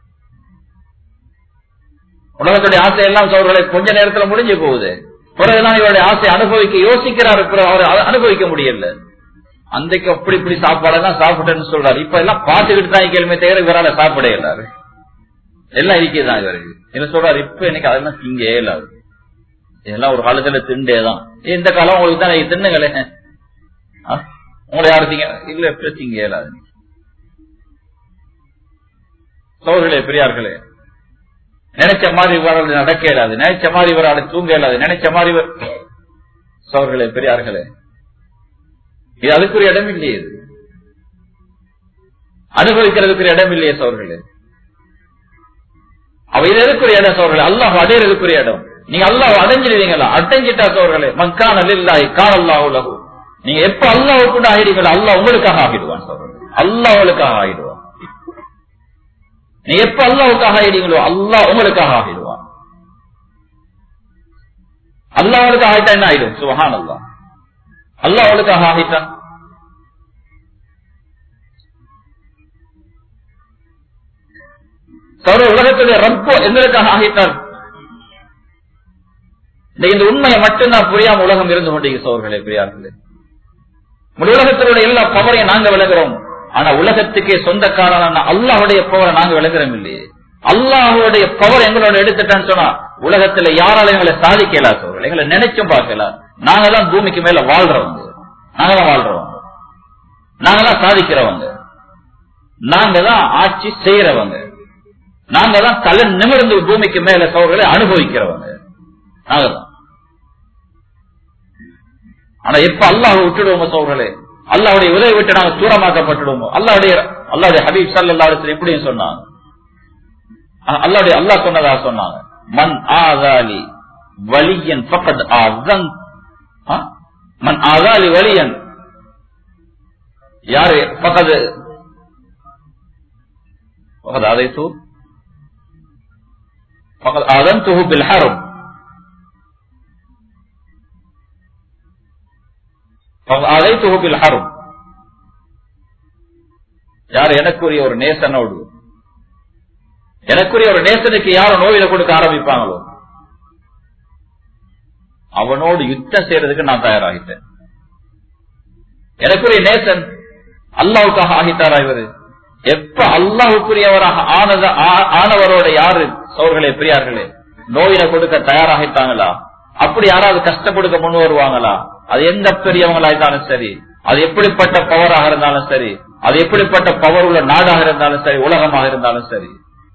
உலகத்துடைய ஆசை எல்லாம் சோர்களே கொஞ்ச நேரத்தில் முடிஞ்சு போகுது. பிறகுதான் இவருடைய ஆசை அனுபவிக்க யோசிக்கிறாரு, அவர் அனுபவிக்க முடியல. அன்றைக்கு அப்படி இப்படி சாப்பாடெல்லாம் சாப்பிட்டேன்னு சொல்றாரு. இப்ப எல்லாம் பார்த்துக்கிட்டு தான் கேள்வி தவிர இவரால சாப்பிட இயலாது. எல்லாம் இருக்கேதான் இவருக்கு என்ன சொல்றாரு. இப்ப எனக்கு அதெல்லாம் திங்க இயலாது. இதெல்லாம் ஒரு காலத்துல திண்டேதான். இந்த காலம் உங்களுக்கு தான் தின்னுங்களே, உங்களை யாரு திங்க இல்ல எப்படி திங்க இயலாது. சோர்களே பெரியார்களே, நினைச்ச மாதிரி இவரால் நடக்க இயலாது, நினைச்ச மாதிரி இவரால் தூங்க இயலாது, நினைச்ச மாதிரி சோர்களே பெரியார்களே, இது அதுக்குரிய இடம் இல்லையே. இது அனுபவிக்கிறதுக்குரிய இடம் இல்லையே சோர்களே. அவ இது எதுக்குரிய இடம் சோர்களே? அல்லாஹ் அடையிறதுக்குரிய இடம். நீங்க அல்லாஹ் அடைஞ்சிருவீங்களா? அடைஞ்சிட்டா சோர்களே மக்கான லில்லாஹி கான அல்லாஹு லஹு. நீங்க எப்ப அல்லாஹ்வுக்கு ஆகிடுவீங்களா அல்லாஹ் உங்களுக்காக ஆகிடுவான் சோர்களே. அல்லாஹ் உங்களுக்காக ஆகிடுவான். நீங்க எப்ப அல்லாஹ்வுக்காக ஆகிடுவீங்களோ அல்லாஹ் உங்களுக்காக ஆகிடுவான். அல்லாஹ் உங்களுக்காக ஆகிட்டா என்ன ஆயிடும்? சுப்ஹானல்லாஹ். அல்லாஹ் அவளுக்காக ஆகிட்டான். உலகத்துடைய ரப்போ எங்களுக்காக ஆகிட்டார். இந்த உண்மையை மட்டும்தான் புரியாம உலகம் இருந்து கொண்டீங்க சோர்களே பெரியார்களே. உலகத்தினுடைய எல்லா பவரையும் நாங்க விளங்குறோம். ஆனா உலகத்துக்கே சொந்தக்காரனான அல்லாஹுடைய பவரை நாங்க விளங்குறோம் இல்லையே. அல்லாஹுடைய பவர் எங்களோட எடுத்துட்டான்னு சொன்னா உலகத்துல யாரால எங்களை சாதிக்கலா சோர்கள். எங்களை நினைச்சும் பார்க்கல. நாங்கதான் பூமிக்கு மேல வாழ்றவங்க, நாங்கதான் வாழ்றவங்க, நாங்கதான் சாதிக்கிறவங்க, நாங்கதான் ஆட்சி செய்யறவங்க, நாங்கதான் தலை நிமிர்ந்து பூமிக்கு மேல சோர்களை அனுபவிக்கிறவங்க நாங்கதான். ஆனா எப்ப அல்லாஹ் விட்டுடுவோங்க சோர்களே, அல்லாஹ்வுடைய உதவி விட்டு நாங்க தூரமாக்கப்பட்டுடுவோம். அல்லாஹ்வுடைய அல்லாஹ்வுடைய ஹபீப் ஸல்லல்லாஹு அலைஹி வஸல்லம் இப்படியும் சொன்னாங்க. அல்லாஹ்வுடைய அல்லாஹ் சொன்னதா சொன்னாங்க, மன் ஆதாலி வலியன் ஃபக்கத் ஆஸன் மன் ஆதாலி வலியன், யாரு ஃபக்கத் ஃபக்கத் ஆதைது ஃபக்கத் ஆஸன்துஹு பில் ஹர்ப் ஃபக்கத் ஆதைதுஹு பில் ஹர்ப். யார் எனக்குரிய ஒரு நேசனோடு, எனக்குரிய ஒரு நேசனுக்கு யாரும் நோயில கொடுக்க ஆரம்பிப்பாங்களோ அவனோடு யுத்தம் செய்யறதுக்கு நான் தயாராகிட்டேன். எனக்குரிய நேசன் அல்லாஹ்வுக்காக ஆகிட்டாரா இவரு? எப்ப அல்லாஹ்வுக்குரியவராக ஆனத ஆனவரோட யாரு சோர்களே பெரியார்களே நோயில கொடுக்க தயாராகிட்டாங்களா? அப்படி யாராவது கஷ்டம் கொடுக்க முன் வருவாங்களா? அது எந்த பெரியவங்களா இருந்தாலும் சரி, அது எப்படிப்பட்ட பவராக இருந்தாலும் சரி, அது எப்படிப்பட்ட பவர் உள்ள நாடாக இருந்தாலும் சரி, உலகமாக இருந்தாலும் சரி,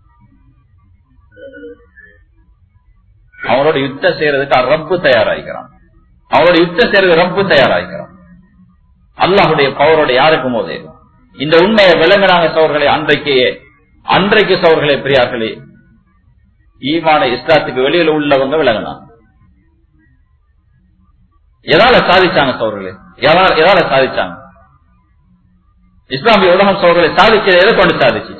அவனோட யுத்தம் செய்யறதுக்கு ரப்பு தயாராகிறான். அவனோட யுத்தம் செய்யறதுக்கு ரப்பு தயாராகிறான். அல்லாஹுடைய பவரோட யாருக்கும் போதே இந்த உண்மையை விளங்கினாங்க சோர்களே. அன்றைக்கே அன்றைக்கு சோர்களே பெரியார்களே ஈமான இஸ்லாத்துக்கு வெளியில உள்ளவங்க விளங்கினாங்க. எதால சாதிச்சாங்க சோர்களே? எதால சாதிச்சாங்க? இஸ்லாமிய உலகம் சோர்களே சாதிச்சது எதை கொண்டு சாதிச்சிச்சு?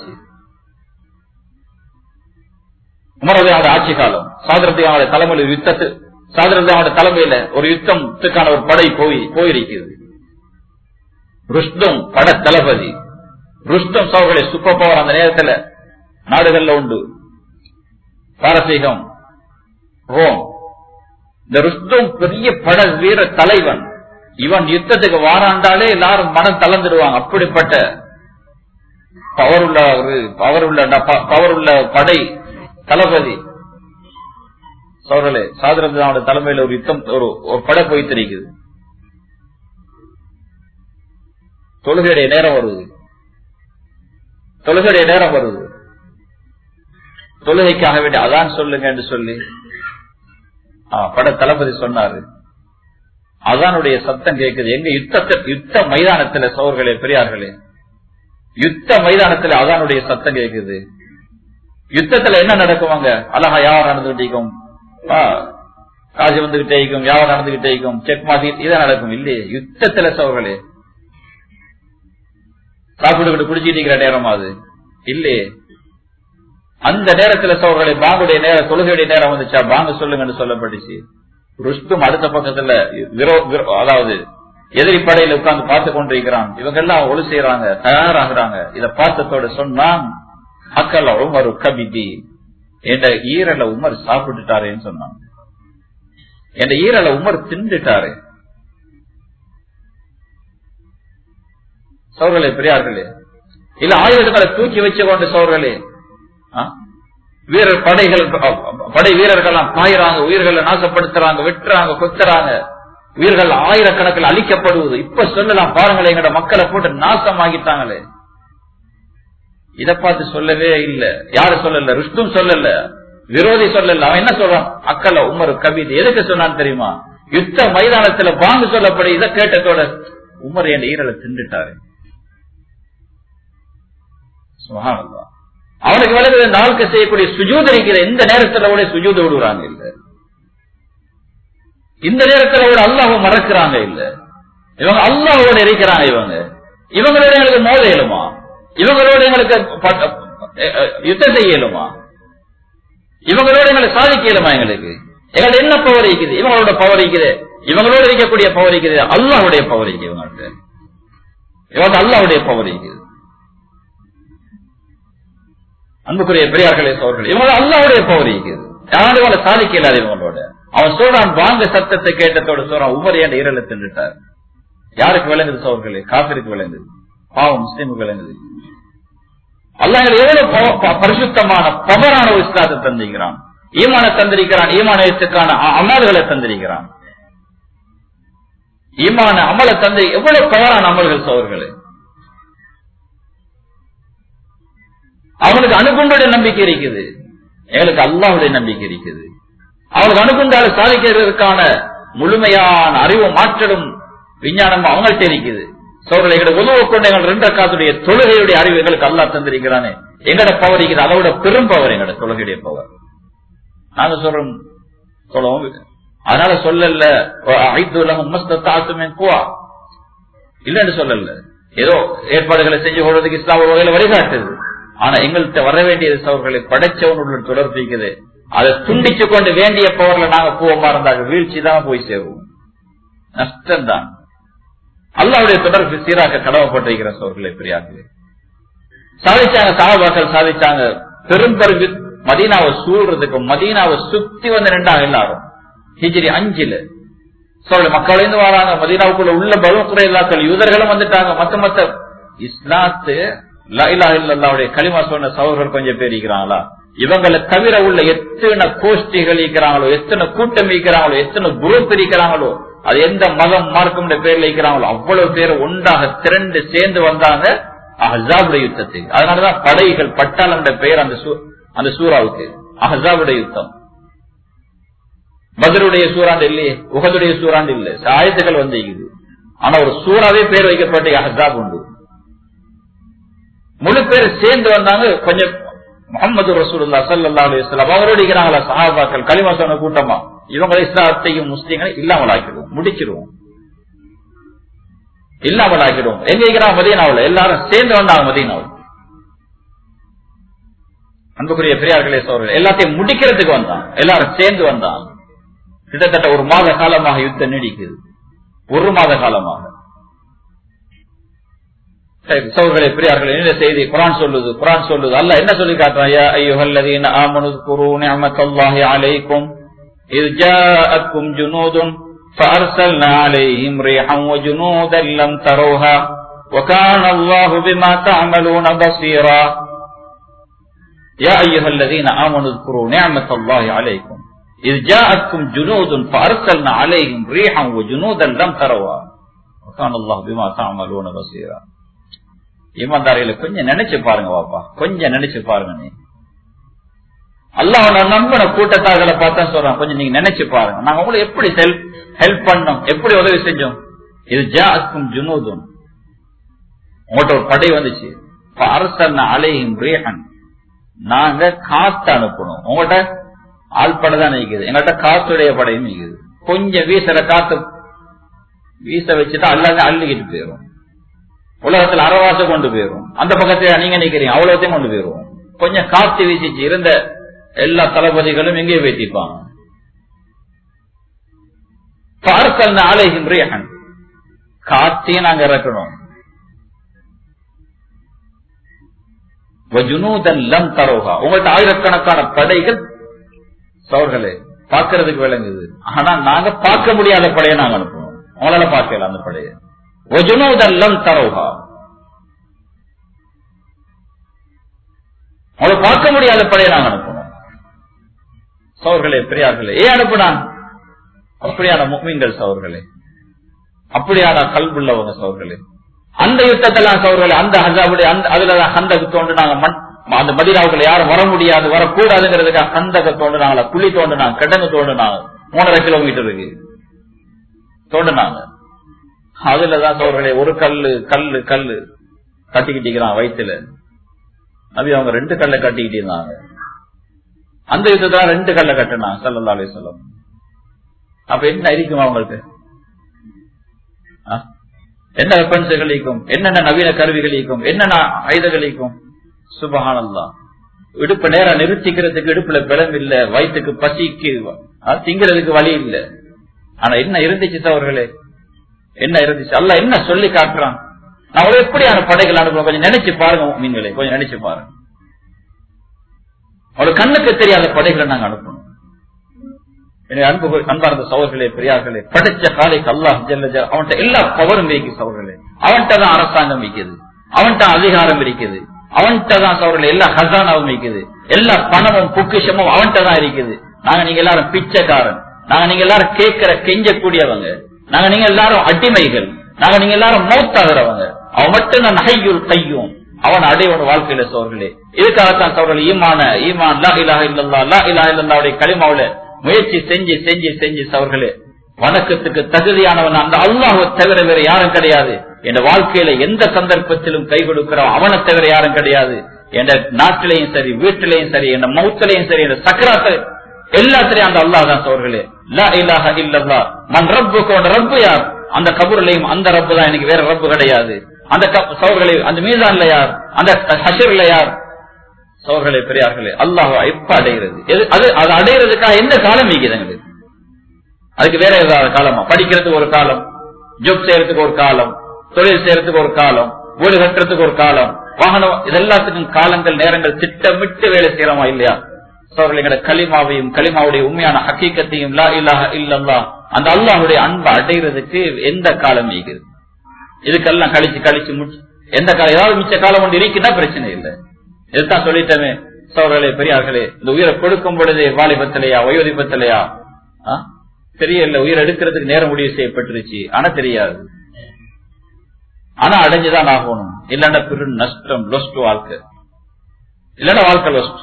உமரது ஆட்சி காலம், சாதரத்தையோட தலைமையில் யுத்தத்து சாதரத்தையோட தலைமையில ஒரு யுத்தத்துக்கான ஒரு படை போய் போயிருக்கிறது. ருஷ்டம் பட தளபதி ருஷ்டம் சோர்களே சூப்பர் பவர் அந்த நேரத்தில் நாடுகள்ல உண்டு. பாரசீகம், ரோம். இந்த ருஷ்டம் பெரிய பட வீர தலைவன். இவன் யுத்தத்துக்கு வாராண்டாலே எல்லாரும் மனம் தளர்ந்துடுவாங்க. அப்படிப்பட்ட பவர் உள்ள ஒரு பவர் உள்ள பவர் உள்ள படை தளபதி சோழலே சாதரத்தோட தலைமையில் ஒரு யுத்தம் ஒரு படை போய்த்திருக்குது. தொழுகையுடைய நேரம் வருது, தொழுகையுடைய நேரம் வருது. தொழுகைக்காக வேண்டிய அதான் சொல்லுங்க என்று சொல்லி பட தளபதி சொன்னாரு. அதானுடைய சத்தம் கேட்குது. எங்க யுத்தத்தை யுத்த மைதானத்துல சோர்களே பெரியார்களே யுத்த மைதானத்துல அதானுடைய சத்தம் கேட்குது. யுத்தத்துல என்ன நடக்குவாங்க? அழகா யாரும் நடந்துகிட்டேக்கும், காசு வந்துகிட்டே இருக்கும், யாரும் நடந்துகிட்டே இருக்கும், செக் மாசி இதான் நடக்கும் இல்லையே. யுத்தத்துல சோர்களே சாப்பிட்டுக்கிட்டு குடிச்சிட்டு இருக்கிற நேரம் அது இல்லையே. அந்த நேரத்தில் சோழர்களை பாங்குடைய நேரம் தொழுகையுடைய நேரம் வந்துச்சா பாங்கு சொல்லுங்கன்னு சொல்லப்பட்டுச்சு. ருஷ்டும் அடுத்த பக்கத்துல அதாவது எதிரி படையில உட்கார்ந்து பார்த்து கொண்டிருக்கிறான். இவங்க எல்லாம் ஒளி செய்யறாங்க, தயாராகிறாங்க. இத பார்த்ததோட சொன்னான் அக்கல் உமர் கபிதி என்ற ஈரல உமர் சாப்பிட்டுட்டாரேன்னு சொன்னான். என்ற ஈரல உமர் தின்னுட்டாரு. சோழர்களே பெரியார்களே, இல்ல ஆயுதங்களை தூக்கி வச்சு கொண்டு சோழர்களே வீரர் படைகள் படை வீரர்கள் பாயிறாங்க, உயிர்களை நாசப்படுத்துறாங்க, வெட்டுறாங்க, கொத்துறாங்க, உயிர்கள் ஆயிரக்கணக்கில் அழிக்கப்படுவது. இப்ப சொல்லலாம் பாருங்களேன், எங்கட மக்களை போட்டு நாசமாகிட்டாங்களே. இத பார்த்து சொல்லவே இல்லை. யாரு சொல்லல? ருஷ்டும் சொல்லல, விரோதி சொல்லல. அவன் என்ன சொல்றான்? அக்கல்ல உமர் கபீத் எதுக்கு சொன்னான்னு தெரியுமா? யுத்த மைதானத்துல பாங்கு சொல்லப்படி இதை கேட்டதோட உமர் என் ஈரலை தின்னுட்டாரு. சுப்ஹானல்லாஹ். அவனுக்கு விளக்குது இந்த ஆளுக்கு செய்யக்கூடிய சுஜூத் இருக்கிற இந்த நேரத்துல கூட சுஜூத் விடுறாங்க இல்ல, இந்த நேரத்துல கூட அல்லாஹ்வை மறக்கிறாங்க இல்ல. இவங்க அல்லாஹ்வோட இருக்கிறாங்க. இவங்க இவங்களோட எங்களுக்கு மோத இயலுமா? இவங்களோட எங்களுக்கு யுத்தம் செய்ய இயலுமா? இவங்களோட எங்களை சாதிக்க இயலுமா? எங்களுக்கு எங்களுக்கு என்ன பவர் இருக்குது? இவங்களோட பவர் இருக்குது, இவங்களோட இருக்கக்கூடிய பவர் இருக்குது, அல்லாஹ்வுடைய பவர் இருக்குது. இவங்களுக்கு இவங்க அல்லாஹ்வுடைய பவர் இருக்குது. அன்புக்குரிய பெரியார்களே சோழர்கள், இவங்க அல்லாஹ்வுடைய பவர் இருக்குது. யாரும் இவங்களை சாதிக்க இல்லாத இவங்களோட. அவன் சொல்றான் வாங்க சத்தத்தை கேட்டதோட சொல்றான் உமர் என்ற ஈரலை தின்னுட்டார். யாருக்கு விளங்குது சோழர்களே? காபிருக்கு விளங்குது, பாவம் முஸ்லிமுக்கு விளங்குது. அல்லாஹ் எவ்வளவு பரிசுத்தமான பவரான ஒரு இஸ்லாத்தை தந்திருக்கிறான், ஈமான தந்திருக்கிறான், ஈமானத்துக்கான அமல்களை தந்திருக்கிறான். ஈமான அமல தந்தை எவ்வளவு பவரான அமல்கள் சோழர்களே. அவனுக்கு அணுகுண்டுடைய நம்பிக்கை இருக்குது, எங்களுக்கு அல்லாஹ்வுடைய நம்பிக்கை இருக்குது. அவனுக்கு அணுகுண்டால சாதிக்கிறதுக்கான முழுமையான அறிவும் ஆற்றலும் விஞ்ஞானமும் அவங்கள்ட்ட இருக்குது. சோழர்கள் எங்களை உதவ கொண்டு எங்கள் ரெண்டு காத்துடைய தொழுகையுடைய அறிவு எங்களுக்கு அல்லாஹ் தந்திருக்கிறானே. எங்கட பவர் இருக்குது, அதோட பெரும் பவர் எங்கட தொழுகையுடைய பவர். நாங்க சொல்றோம் சொல்லுவோம். அதனால சொல்லல இல்லன்னு சொல்லல, ஏதோ ஏற்பாடுகளை செஞ்சு கொள்வதற்கு இஸ்லாம் ஒரு வகையில வழிகாட்டுது. ஆனா எங்கள்கிட்ட வர வேண்டியது சோழர்களை படைச்சவனுடைய தொடர்பு இருக்குது. அதை துண்டிச்சு கொண்டு வேண்டிய பவர்ல நாங்க போவோமா இருந்தாங்க வீழ்ச்சி தான் போய் சேருவோம், நஷ்டம்தான். அல்லாஹ்வுடைய தொடர்பு சீராக கடமைப்பட்டிருக்கிற சோழர்களை பெரியார்களே சாதிச்சாங்க. சஹாபாக்கள் சாதிச்சாங்க. பெரும்பெரு மதீனாவை சூழ்றதுக்கு மதீனாவை சுத்தி வந்து நின்றாங்க எல்லாரும். ஹிஜ்ரி அஞ்சுல சோழ மக்கள் இருந்து வராங்க. மதீனாவுக்குள்ள உள்ள பனு குறைலாக்கள் யூதர்களும் வந்துட்டாங்க. மத்த மத்த இஸ்லாத்து லா இலாஹா இல்லல்லாஹ்வுடைய கலிமா சொன்ன சகோதரர்கள் கொஞ்சம் பேர் இருக்கிறாங்களா? இவங்களை தவிர உள்ள எத்தனை கோஷ்டிகள் இருக்கிறாங்களோ, எத்தனை கூட்டம் இருக்கிறாங்களோ, எத்தனை குரூப் இருக்கிறாங்களோ, அது எந்த மதம் மார்க்கம் பேர்ல இருக்கிறாங்களோ அவ்வளவு பேர் ஒன்றாக திரண்டு சேர்ந்து வந்தாங்க அஹ்ஸாபுடைய யுத்தத்துக்கு. அதனாலதான் படைகள் பட்டாளம் பெயர் அந்த அந்த சூறாவுக்கு அஹ்ஸாபுடைய யுத்தம். பத்ருடைய சூறாண்டு இல்லையே, உஹதுடைய சூறாண்டு இல்ல, ஆயத்துக்கள் வந்து ஆனா ஒரு சூறாவே பேர் வைக்கப்பட்ட அஹ்ஸாப் உண்டு. முழு பேர் சேர்ந்து வந்தாங்க. கொஞ்சம் முஹம்மது ரசூலுல்லாஹ் ஸல்லல்லாஹு அலைஹி வஸல்லம் அவரோடு இருக்கிறாங்களா சஹாபாக்கள் கலிமா சொன்ன கூட்டமா, இவங்களை இஸ்லாத்தையும் முஸ்லிம்களை இல்லாமல் ஆக்கிடுவோம், முடிச்சிடுவோம், இல்லாமல் ஆக்கிடுவோம். எங்க இருக்கிறாங்க? மதீனாவுல எல்லாரும் சேர்ந்து வந்தாங்க. மதீனாவில் அன்புக்குரிய பெரியார்களே சோழர்கள் எல்லாத்தையும் முடிக்கிறதுக்கு வந்தாங்க, எல்லாரும் சேர்ந்து வந்தாங்க. கிட்டத்தட்ட ஒரு மாத காலமாக யுத்தம் நீடிக்குது, ஒரு மாத காலமாக. சோழர்களே பெரியார்களே என்ன செய்தி குர்ஆன் சொல்லுது? குர்ஆன் சொல்லுது அல்லாஹ் என்ன சொல்லி காட்டுறான்? யா அய்யுஹல்லதீன ஆமனு ذ்குரு நிஅமத்தல்லாஹி அலைக்கும் இஸ் ஜாஅத்கும் ஜுனூதுன் ஃபஅர்ஸல்னா அலைஹிம் ரீஹன் வஜுனூதன் லம் தரூஹா வகான அல்லாஹு பிமா தஅமலூன பஸீரா. யா அய்யுஹல்லதீன ஆமனு ذ்குரு நிஅமத்தல்லாஹி அலைக்கும் இஸ் ஜாஅத்கும் ஜுனூதுன் ஃபஅர்ஸல்னா அலைஹிம் ரீஹன் வஜுனூதன் லம் தரூஹா வகான அல்லாஹு பிமா தஅமலூன பஸீரா. ஈமான்தாரிகளை கொஞ்சம் நினைச்சு பாருங்க வாப்பா, கொஞ்சம் நினைச்சு பாருங்க. நீ அல்லாஹ் நம்பின கூட்டத்தார்களை பார்த்தா சொல்றான், கொஞ்சம் நீங்க நினைச்சு பாருங்க. நாங்க உங்களை எப்படி ஹெல்ப் பண்ணோம், எப்படி உதவி செஞ்சோம். இது ஜாஅத்கும் ஜுனூதுன், உங்கள்கிட்ட ஒரு படை வந்துச்சு. ஃபஅர்ஸல்னா அலைஹிம் ரீஹன், நாங்க காத்து அனுப்பணும். உங்கள்கிட்ட ஆள் படை தான் நிற்குது, எங்கள்கிட்ட காத்துடைய படையும் நிற்குது. கொஞ்சம் வீசல காத்து வீச வச்சுட்டா அல்லாத அள்ளிக்கிட்டு போயிடும். உலகத்தில் அறவாச கொண்டு போயிடும். அந்த பக்கத்துல நீங்க நிக்கிறீங்க, அவ்வளவுத்தையும் கொண்டு போயிடுவோம். கொஞ்சம் காத்து வீசிச்சு இருந்த எல்லா தளபதிகளும் எங்கே வைத்திருப்பாங்க. பார்க்கல் ஆலைகின்ற காத்தையும் நாங்க இறக்கணும். உங்கள்ட்ட ஆயிரக்கணக்கான படைகள் சோர்களே பார்க்கறதுக்கு விளங்குது. ஆனா நாங்க பார்க்க முடியாத படையை நாங்க அனுப்புவோம். உங்களால பார்க்கல அந்த படையை. வஜுனூதல்லம் தரோகா அவளை பார்க்க முடியாத படையை நாங்க அனுப்பணும். சோர்களே பெரியார்களே ஏன் அனுப்புனான்? அப்படியான முஃமின்கள் சோர்களே, அப்படியான கல்புள்ளவங்க சோர்களே. அந்த யுத்தத்தெல்லாம் சோர்களே அந்த ஹஸாபுடைய அந்த அதுலதான் ஹந்தக் தோண்டினாங்க. மண் அந்த மதீனாவுக்குள்ள யாரும் வர முடியாது வரக்கூடாதுங்கிறதுக்காக ஹந்தக தோண்டினாங்களா, குழி தோண்டினாங்க, கிடங்கு தோண்டினாங்க. மூணரை கிலோமீட்டருக்கு தோண்டினாங்க. அதுலதான் சோர்களே ஒரு கல்லு கல்லு கல்லு கட்டிக்கிட்டிருக்கிறான் வயிற்றுல. நபி அவங்க ரெண்டு கல்லை கட்டிக்கிட்டு இருந்தாங்க. அந்த யுத்தத்துல ரெண்டு கல்லை கட்டினாங்க ஸல்லல்லாஹு அலைஹி வஸல்லம். அப்ப என்ன இருக்கும் அவங்களுக்கு? என்ன வெப்பன்ஸ்களுக்கும் என்னென்ன நவீன கருவிகளுக்கும் என்னென்ன ஆயுதங்களுக்கும்? சுபஹானல்லாஹ். இடுப்பு நேரம் நிறுத்திக்கிறதுக்கு இடுப்புல பலம் இல்ல, வயிற்றுக்கு பசிக்கு திங்கிறதுக்கு வழி இல்ல. ஆனா என்ன இருந்துச்சு அவர்களே, என்ன இருந்துச்சு? அல்லாஹ் என்ன சொல்லி காட்டுறான்? அவளை எப்படியான படைகள் அனுப்பணும் கொஞ்சம் நினைச்சு பாருங்க மீன்களே, கொஞ்சம் நினைச்சு பாருங்க. அவளுக்கு கண்ணுக்கு தெரியாத படைகளை நாங்க அனுப்பணும். அன்பு அன்பார்ந்த சகோதரர்களே பெரியார்களே, படைச்ச காலைக்கு அல்லாஹ் ஜல்ல ஜலாலுஹு அவன்கிட்ட எல்லா பவரும் இருக்கு சகோதரர்களே. அவன்கிட்ட தான் அரசாங்கம் இருக்குது, அவன்கிட்ட அதிகாரம் இருக்குது, அவன்கிட்ட தான் சகோதரர்களே எல்லா ஹசானாவும் இருக்குது, எல்லா பணமும் பொக்கிஷமும் அவன்கிட்ட தான் இருக்குது. நாங்க நீங்க எல்லாரும் பிச்சைக்காரன், நாங்க நீங்க எல்லாரும் கேட்கிற கெஞ்சக்கூடியவங்க, நாங்க நீங்க எல்லாரும் அடிமைகள், நாங்க நீங்க எல்லாரும் மௌத்தாகிறவங்க. அவன் மட்டும் தான் ஹய்யுல் கையூம், அவன் அடைவன வாழ்க்கையில சோர்களே. இதுக்காகத்தான் சோழர்கள் ஈமான ஈமான் லா இலாஹ இல்லல்லாஹ் லா இலாஹ இல்லல்லாஹ்வுடைய கலிமாவுல முயற்சி செஞ்சு செஞ்சு செஞ்சு சோர்களே வணக்கத்துக்கு தகுதியானவன் அந்த அல்லாஹ்வை தவிர வேற யாரும் கிடையாது. என் வாழ்க்கையில எந்த சந்தர்ப்பத்திலும் கை கொடுக்கிறோம் அவனை தவிர யாரும் கிடையாது. என் நாட்டிலையும் சரி, வீட்டிலையும் சரி, என் மௌத்திலையும் சரி, என் சக்கராத்த எல்லாத்திலையும் அந்த அல்லாஹ் தான் சோர்களே. லா இலாஹ இல்லல்லாஹ் மன் ரப்புக்கு ரப்பு யார்? அந்த கபூர்லையும் அந்த ரப்பு தான், எனக்கு வேற ரப்பு கிடையாது. அந்த சோர்களே அந்த மீதான்ல யார்? அந்த ஹஷர்ல யார்? சோர்களே பெரியார்களே, அல்லாஹ் எப்ப அடைகிறது? அது அது அடைகிறதுக்காக எந்த காலம் வைக்குதுங்க? அதுக்கு வேற ஏதாவது காலமா? படிக்கிறதுக்கு ஒரு காலம், ஜாப் செய்யறதுக்கு ஒரு காலம், தொழில் செய்யறதுக்கு ஒரு காலம், வீடு கட்டுறதுக்கு ஒரு காலம், வாகனம், இதெல்லாத்துக்கும் காலங்கள் நேரங்கள் திட்டமிட்டு வேலை செய்யறோமா இல்லையா? சோர்களே கலிமாவையும் கலிமாவுடைய உண்மையான ஹக்கீக்கத்தையும் லா இலாஹ இல்லல்லாஹ் அந்த அல்லாஹுடைய அன்பை அடைகிறதுக்கு எந்த காலம் வைக்குது? இதுக்கெல்லாம் கழிச்சு கழிச்சு எந்த காலம் ஏதாவது மிச்ச காலம் ஒன்று இருக்குன்னா பிரச்சனை இல்லை. இதுதான் சொல்லிட்டமே சோழர்களே பெரியார்களே, இந்த உயிரை கொடுக்கும் பொழுதே வாலிபத்திலையா வயோதிபத்திலையா தெரியல, உயிர் எடுக்கிறதுக்கு நேரம் முடிவு செய்யப்பட்டுருச்சு. ஆனா தெரியாது, ஆனா அடைஞ்சுதான் ஆகணும். இல்லன்னா பெரும் நஷ்டம், லொஸ்ட் வாழ்க்கை, இல்லன்னா வாழ்க்கை லொஸ்ட்.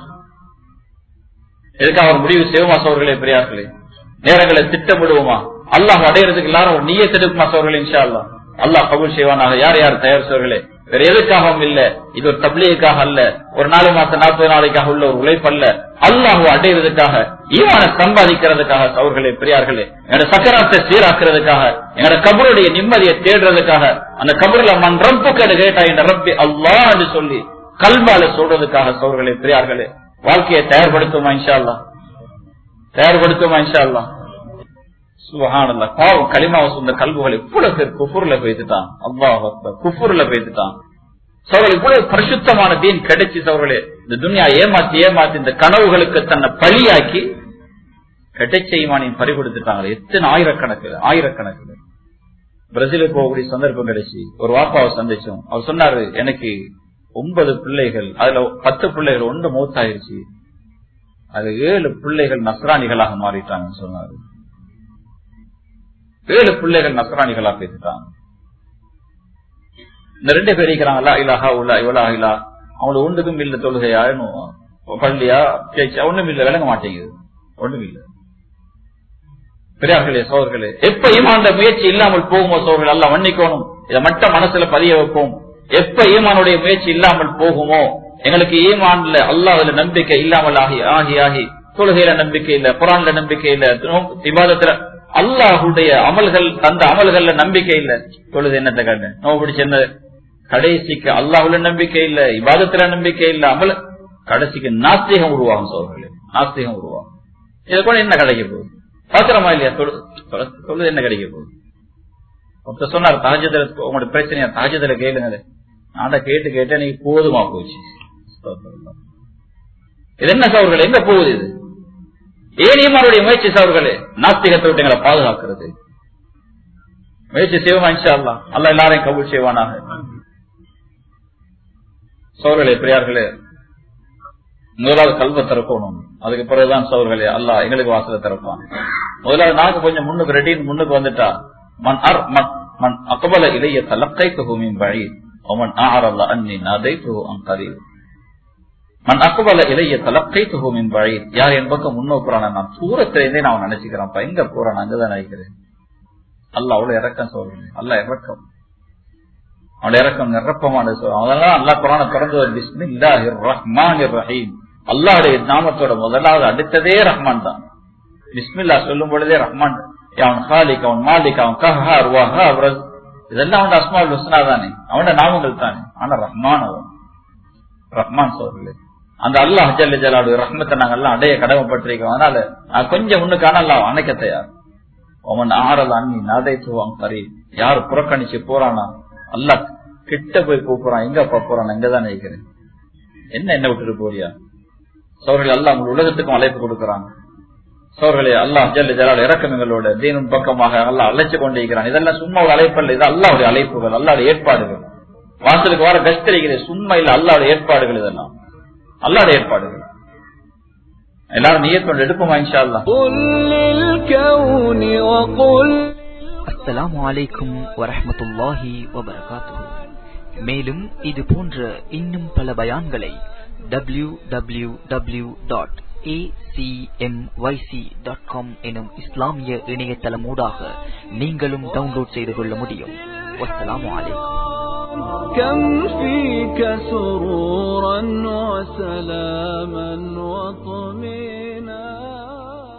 எதுக்காக அவர் முடிவு செய்வோமா சோழர்களே பெரியார்களே? நேரங்களை திட்டமிடுவோமா? அல்லாஹ் அடையிறதுக்கு எல்லாரும் ஒரு நியத் எடுக்குமா சோழர்களே? இன்ஷா அல்லாஹ் அல்லாஹ் கபூல் செய்வானாக. யார் யார் தயார் சோழர்களே? வேற எதுக்காகவும் இல்ல, இது ஒரு தப்லீகுக்காக அல்ல, ஒரு நாலு மாசம் நாற்பது நாளைக்காக உள்ள ஒரு உழைப்பு அல்ல, அல்லாஹ் அடையிறதுக்காக, ஈமான சம்பாதிக்கிறதுக்காக சோழர்களே பெரியார்களே, என்னோட சக்கராத்தை சீராக்குறதுக்காக, என்னோட கபருடைய நிம்மதியை தேடுறதுக்காக, அந்த கபருல மன் ரப்பு கேடு கேட்டா என் ரப்பி அல்லாஹ் என்று சொல்லி கல்வால சொல்றதுக்காக சோழர்களே பெரியார்களே வாழ்க்கையை தயார்படுத்துமா இன்ஷா அல்லாஹ்? தயார்படுத்துமா இன்ஷா அல்லாஹ்? சுப்ஹானல்லாஹ். பாவம் கலிமாவை சொந்த கல்புகள் இவ்வளவு பேர் குஃபுர்ல போய்த்துட்டான். அல்லாஹ் அக்பர், குஃபுர்ல போய்த்துட்டான். சோழர்கள் இவ்வளவு பரிசுத்தமான தீன் கிடைச்சி சோழர்களே இந்த துன்யா ஏமாத்தி ஏமாத்தி இந்த கனவுகளுக்கு தன்னை பலியாக்கி கிடைச்ச ஈமானையும் பறி கொடுத்துட்டாங்க. எத்தனை ஆயிரக்கணக்கில் ஆயிரக்கணக்கில். பிரேசிலுக்கு போகக்கூடிய சந்தர்ப்பம் கிடைச்சி ஒரு வாப்பாவை சந்திச்சோம். அவர் சொன்னாரு, எனக்கு ஒன்பது பிள்ளைகள், அதுல பத்து பிள்ளைகள் ஒன்று மூத்தாயிருச்சு, அது ஏழு பிள்ளைகள் நஸ்ரானிகளாக மாறிட்டாங்கன்னு சொன்னாரு. ஏழு பிள்ளைகள் நஸ்ரானிகளா பேசிட்டாங்க. இந்த ரெண்டு பேர் இருக்கிறாங்களா இலாஹா உலா இவலா இலா, அவங்களுக்கு ஒன்றுக்கும் இல்ல, தொழுகையா பள்ளியா பேச்சா ஒண்ணும் இல்ல, விளங்க மாட்டேங்குது, ஒண்ணும் இல்ல. பெரியார்களே சோழர்களே, எப்ப ஈமான் முயற்சி இல்லாமல் போகுமோ சோழர்கள் எல்லாம் மன்னிக்கணும், இதை மட்டும் மனசுல பதிய வைப்போம். எப்ப ஈமானுடைய முயற்சி இல்லாமல் போகுமோ, எங்களுக்கு ஈமான்ல அல்லாஹ்ல நம்பிக்கை இல்லாமல் ஆகி ஆகி ஆகி தொழுகையில நம்பிக்கை இல்ல, குர்ஆன்ல நம்பிக்கை இல்ல, இபாதத்துல அல்லாஹுடைய அமல்கள் அந்த அமல்கள்ல நம்பிக்கை இல்ல, தொழுது என்னத்தை கண்டு நோவு பிடிச்ச என்ன கடைசிக்கு அல்லாஹுல நம்பிக்கை இல்ல, இபாதத்துல நம்பிக்கை இல்ல, அமல் கடைசிக்கு நாஸ்திகம் உருவாகும் சோழர்களே, நாஸ்திகம் உருவாகும். இதை கூட என்ன கிடைக்க போகுது? பாக்குறமா இல்லையா? தொழுது என்ன கிடைக்க போகுது? ஒருத்தர் சொன்னார், தாஜத்துல உங்களோட பிரச்சனையா தாஜத்துல கேளுங்க. நான் கேட்டு கேட்டு நீங்க போதுமா போச்சு. இது என்ன சோழர்கள்? எங்க போகுது இது? ஏனியமாருடைய முயற்சி சோழர்களே, நாஸ்திகத்தை விட்டு எங்களை பாதுகாக்கிறது. முயற்சி செய்வோமா? இன்ஷா அல்லாஹ். அல்லாஹ் எல்லாரையும் கபூல் செய்வானாக. சோழர்களே, பெரியார்களே, முதலாவது கல்வ திறக்கணும். அதுக்கு பிறகுதான் சோழர்களே அல்லாஹ் எங்களுக்கு வாசலை திறப்பான். முதலாவது நாங்க கொஞ்சம் முன்னுக்கு ரெடின்னு முன்னுக்கு வந்துட்டா, மன் அர் மன் அக்பல இலைய தலக்கைத்துஹு மின் பஈத் வமன் அஅரத அன்னி நதைத்துஹு அன் கரீப். மன் அக்பல இலைய தலக்கைத்துஹு மின் பஈத், யார் என் பக்கம் முன்னோக்குறான நான் தூரத்திலிருந்தே நான் நினைச்சுக்கிறேன், எங்க போறான் அங்கதான் நினைக்கிறேன். அல்லாஹ் அவ்வளவு இறக்கம் சொல்றேன். அல்லாஹ் இறக்கம், அவளை இறக்கம் நிரப்பமானது சொல்றான். அதனால அல்லாஹ் குர்ஆனை திறந்து பிஸ்மில்லாஹிர் ரஹ்மானிர் ரஹீம், அல்லாஹ்வுடைய நாமத்தோட முதலாவது அடுத்ததே ரஹ்மான் தான். பிஸ்மில்லா சொல்லும் பொழுதே ரஹ்மான், அவன் காலிக், அவன் மாலிக், அவன் கஹார் வஹாப், இதெல்லாம் அவன் அஸ்மாவுல் ஹுஸ்னா தானே, அவனோட நாமங்கள் தானே. ஆனா ரஹ்மான், அவன் ரஹ்மான் சொல்றேன். அந்த அல்லாஹ் ஜல்ல ஜலாலுடைய ரஹ்மத்தை நாங்க எல்லாம் அடைய கடமைப்பட்டிருக்கோம். அதனால கொஞ்சம் முன்னுக்கான அல்லாஹ் அணைக்க தயார். அவன் ஆறல் அண்ணி நாதை துவான் கரி, யாரு புறக்கணிச்சு போறானா அல்லாஹ் கிட்ட போய் கூப்பிடுறான். எங்க போறான்? எங்கதான் நினைக்கிறேன். என்ன என்ன விட்டுட்டு போறியா? சோழர்களே, அல்லாஹ் உங்க உலகத்துக்கும் அழைப்பு கொடுக்கிறாங்க. சோழர்களே, அல்லாஹ் ஜல்ல ஜலால் இறக்கங்களோட தீனும் பக்கமாக அல்லாஹ் அழைச்சு கொண்டிருக்கிறான். இதெல்லாம் சும்மா ஒரு அழைப்பல்ல, இது அல்லாஹ்வுடைய அழைப்புகள், அல்லாஹ்வுடைய ஏற்பாடுகள். வாசலுக்கு வர கஷ்டரிக்கிற சும்மா இல்ல, அல்லாஹ்வுடைய ஏற்பாடுகள். இதெல்லாம் அல்லாஹ்வுடைய ஏற்பாடுகள். எல்லாரும் நியத்தோடு எடுப்போமா இன்ஷா அல்லாஹ். அஸ்ஸலாமு அலைக்கும் வரஹ்மத்துல்லாஹி வபரகாத்துஹு. மேலும் இது போன்ற இன்னும் பல பயான்களை W W W dot A C M Y C dot com எனும் இஸ்லாமிய இணையதளமூடாக நீங்களும் டவுன்லோட் செய்து கொள்ள முடியும். வஸ்ஸலாமு அலைக்கும். كم فيك سرورا وسلاما وطمئنا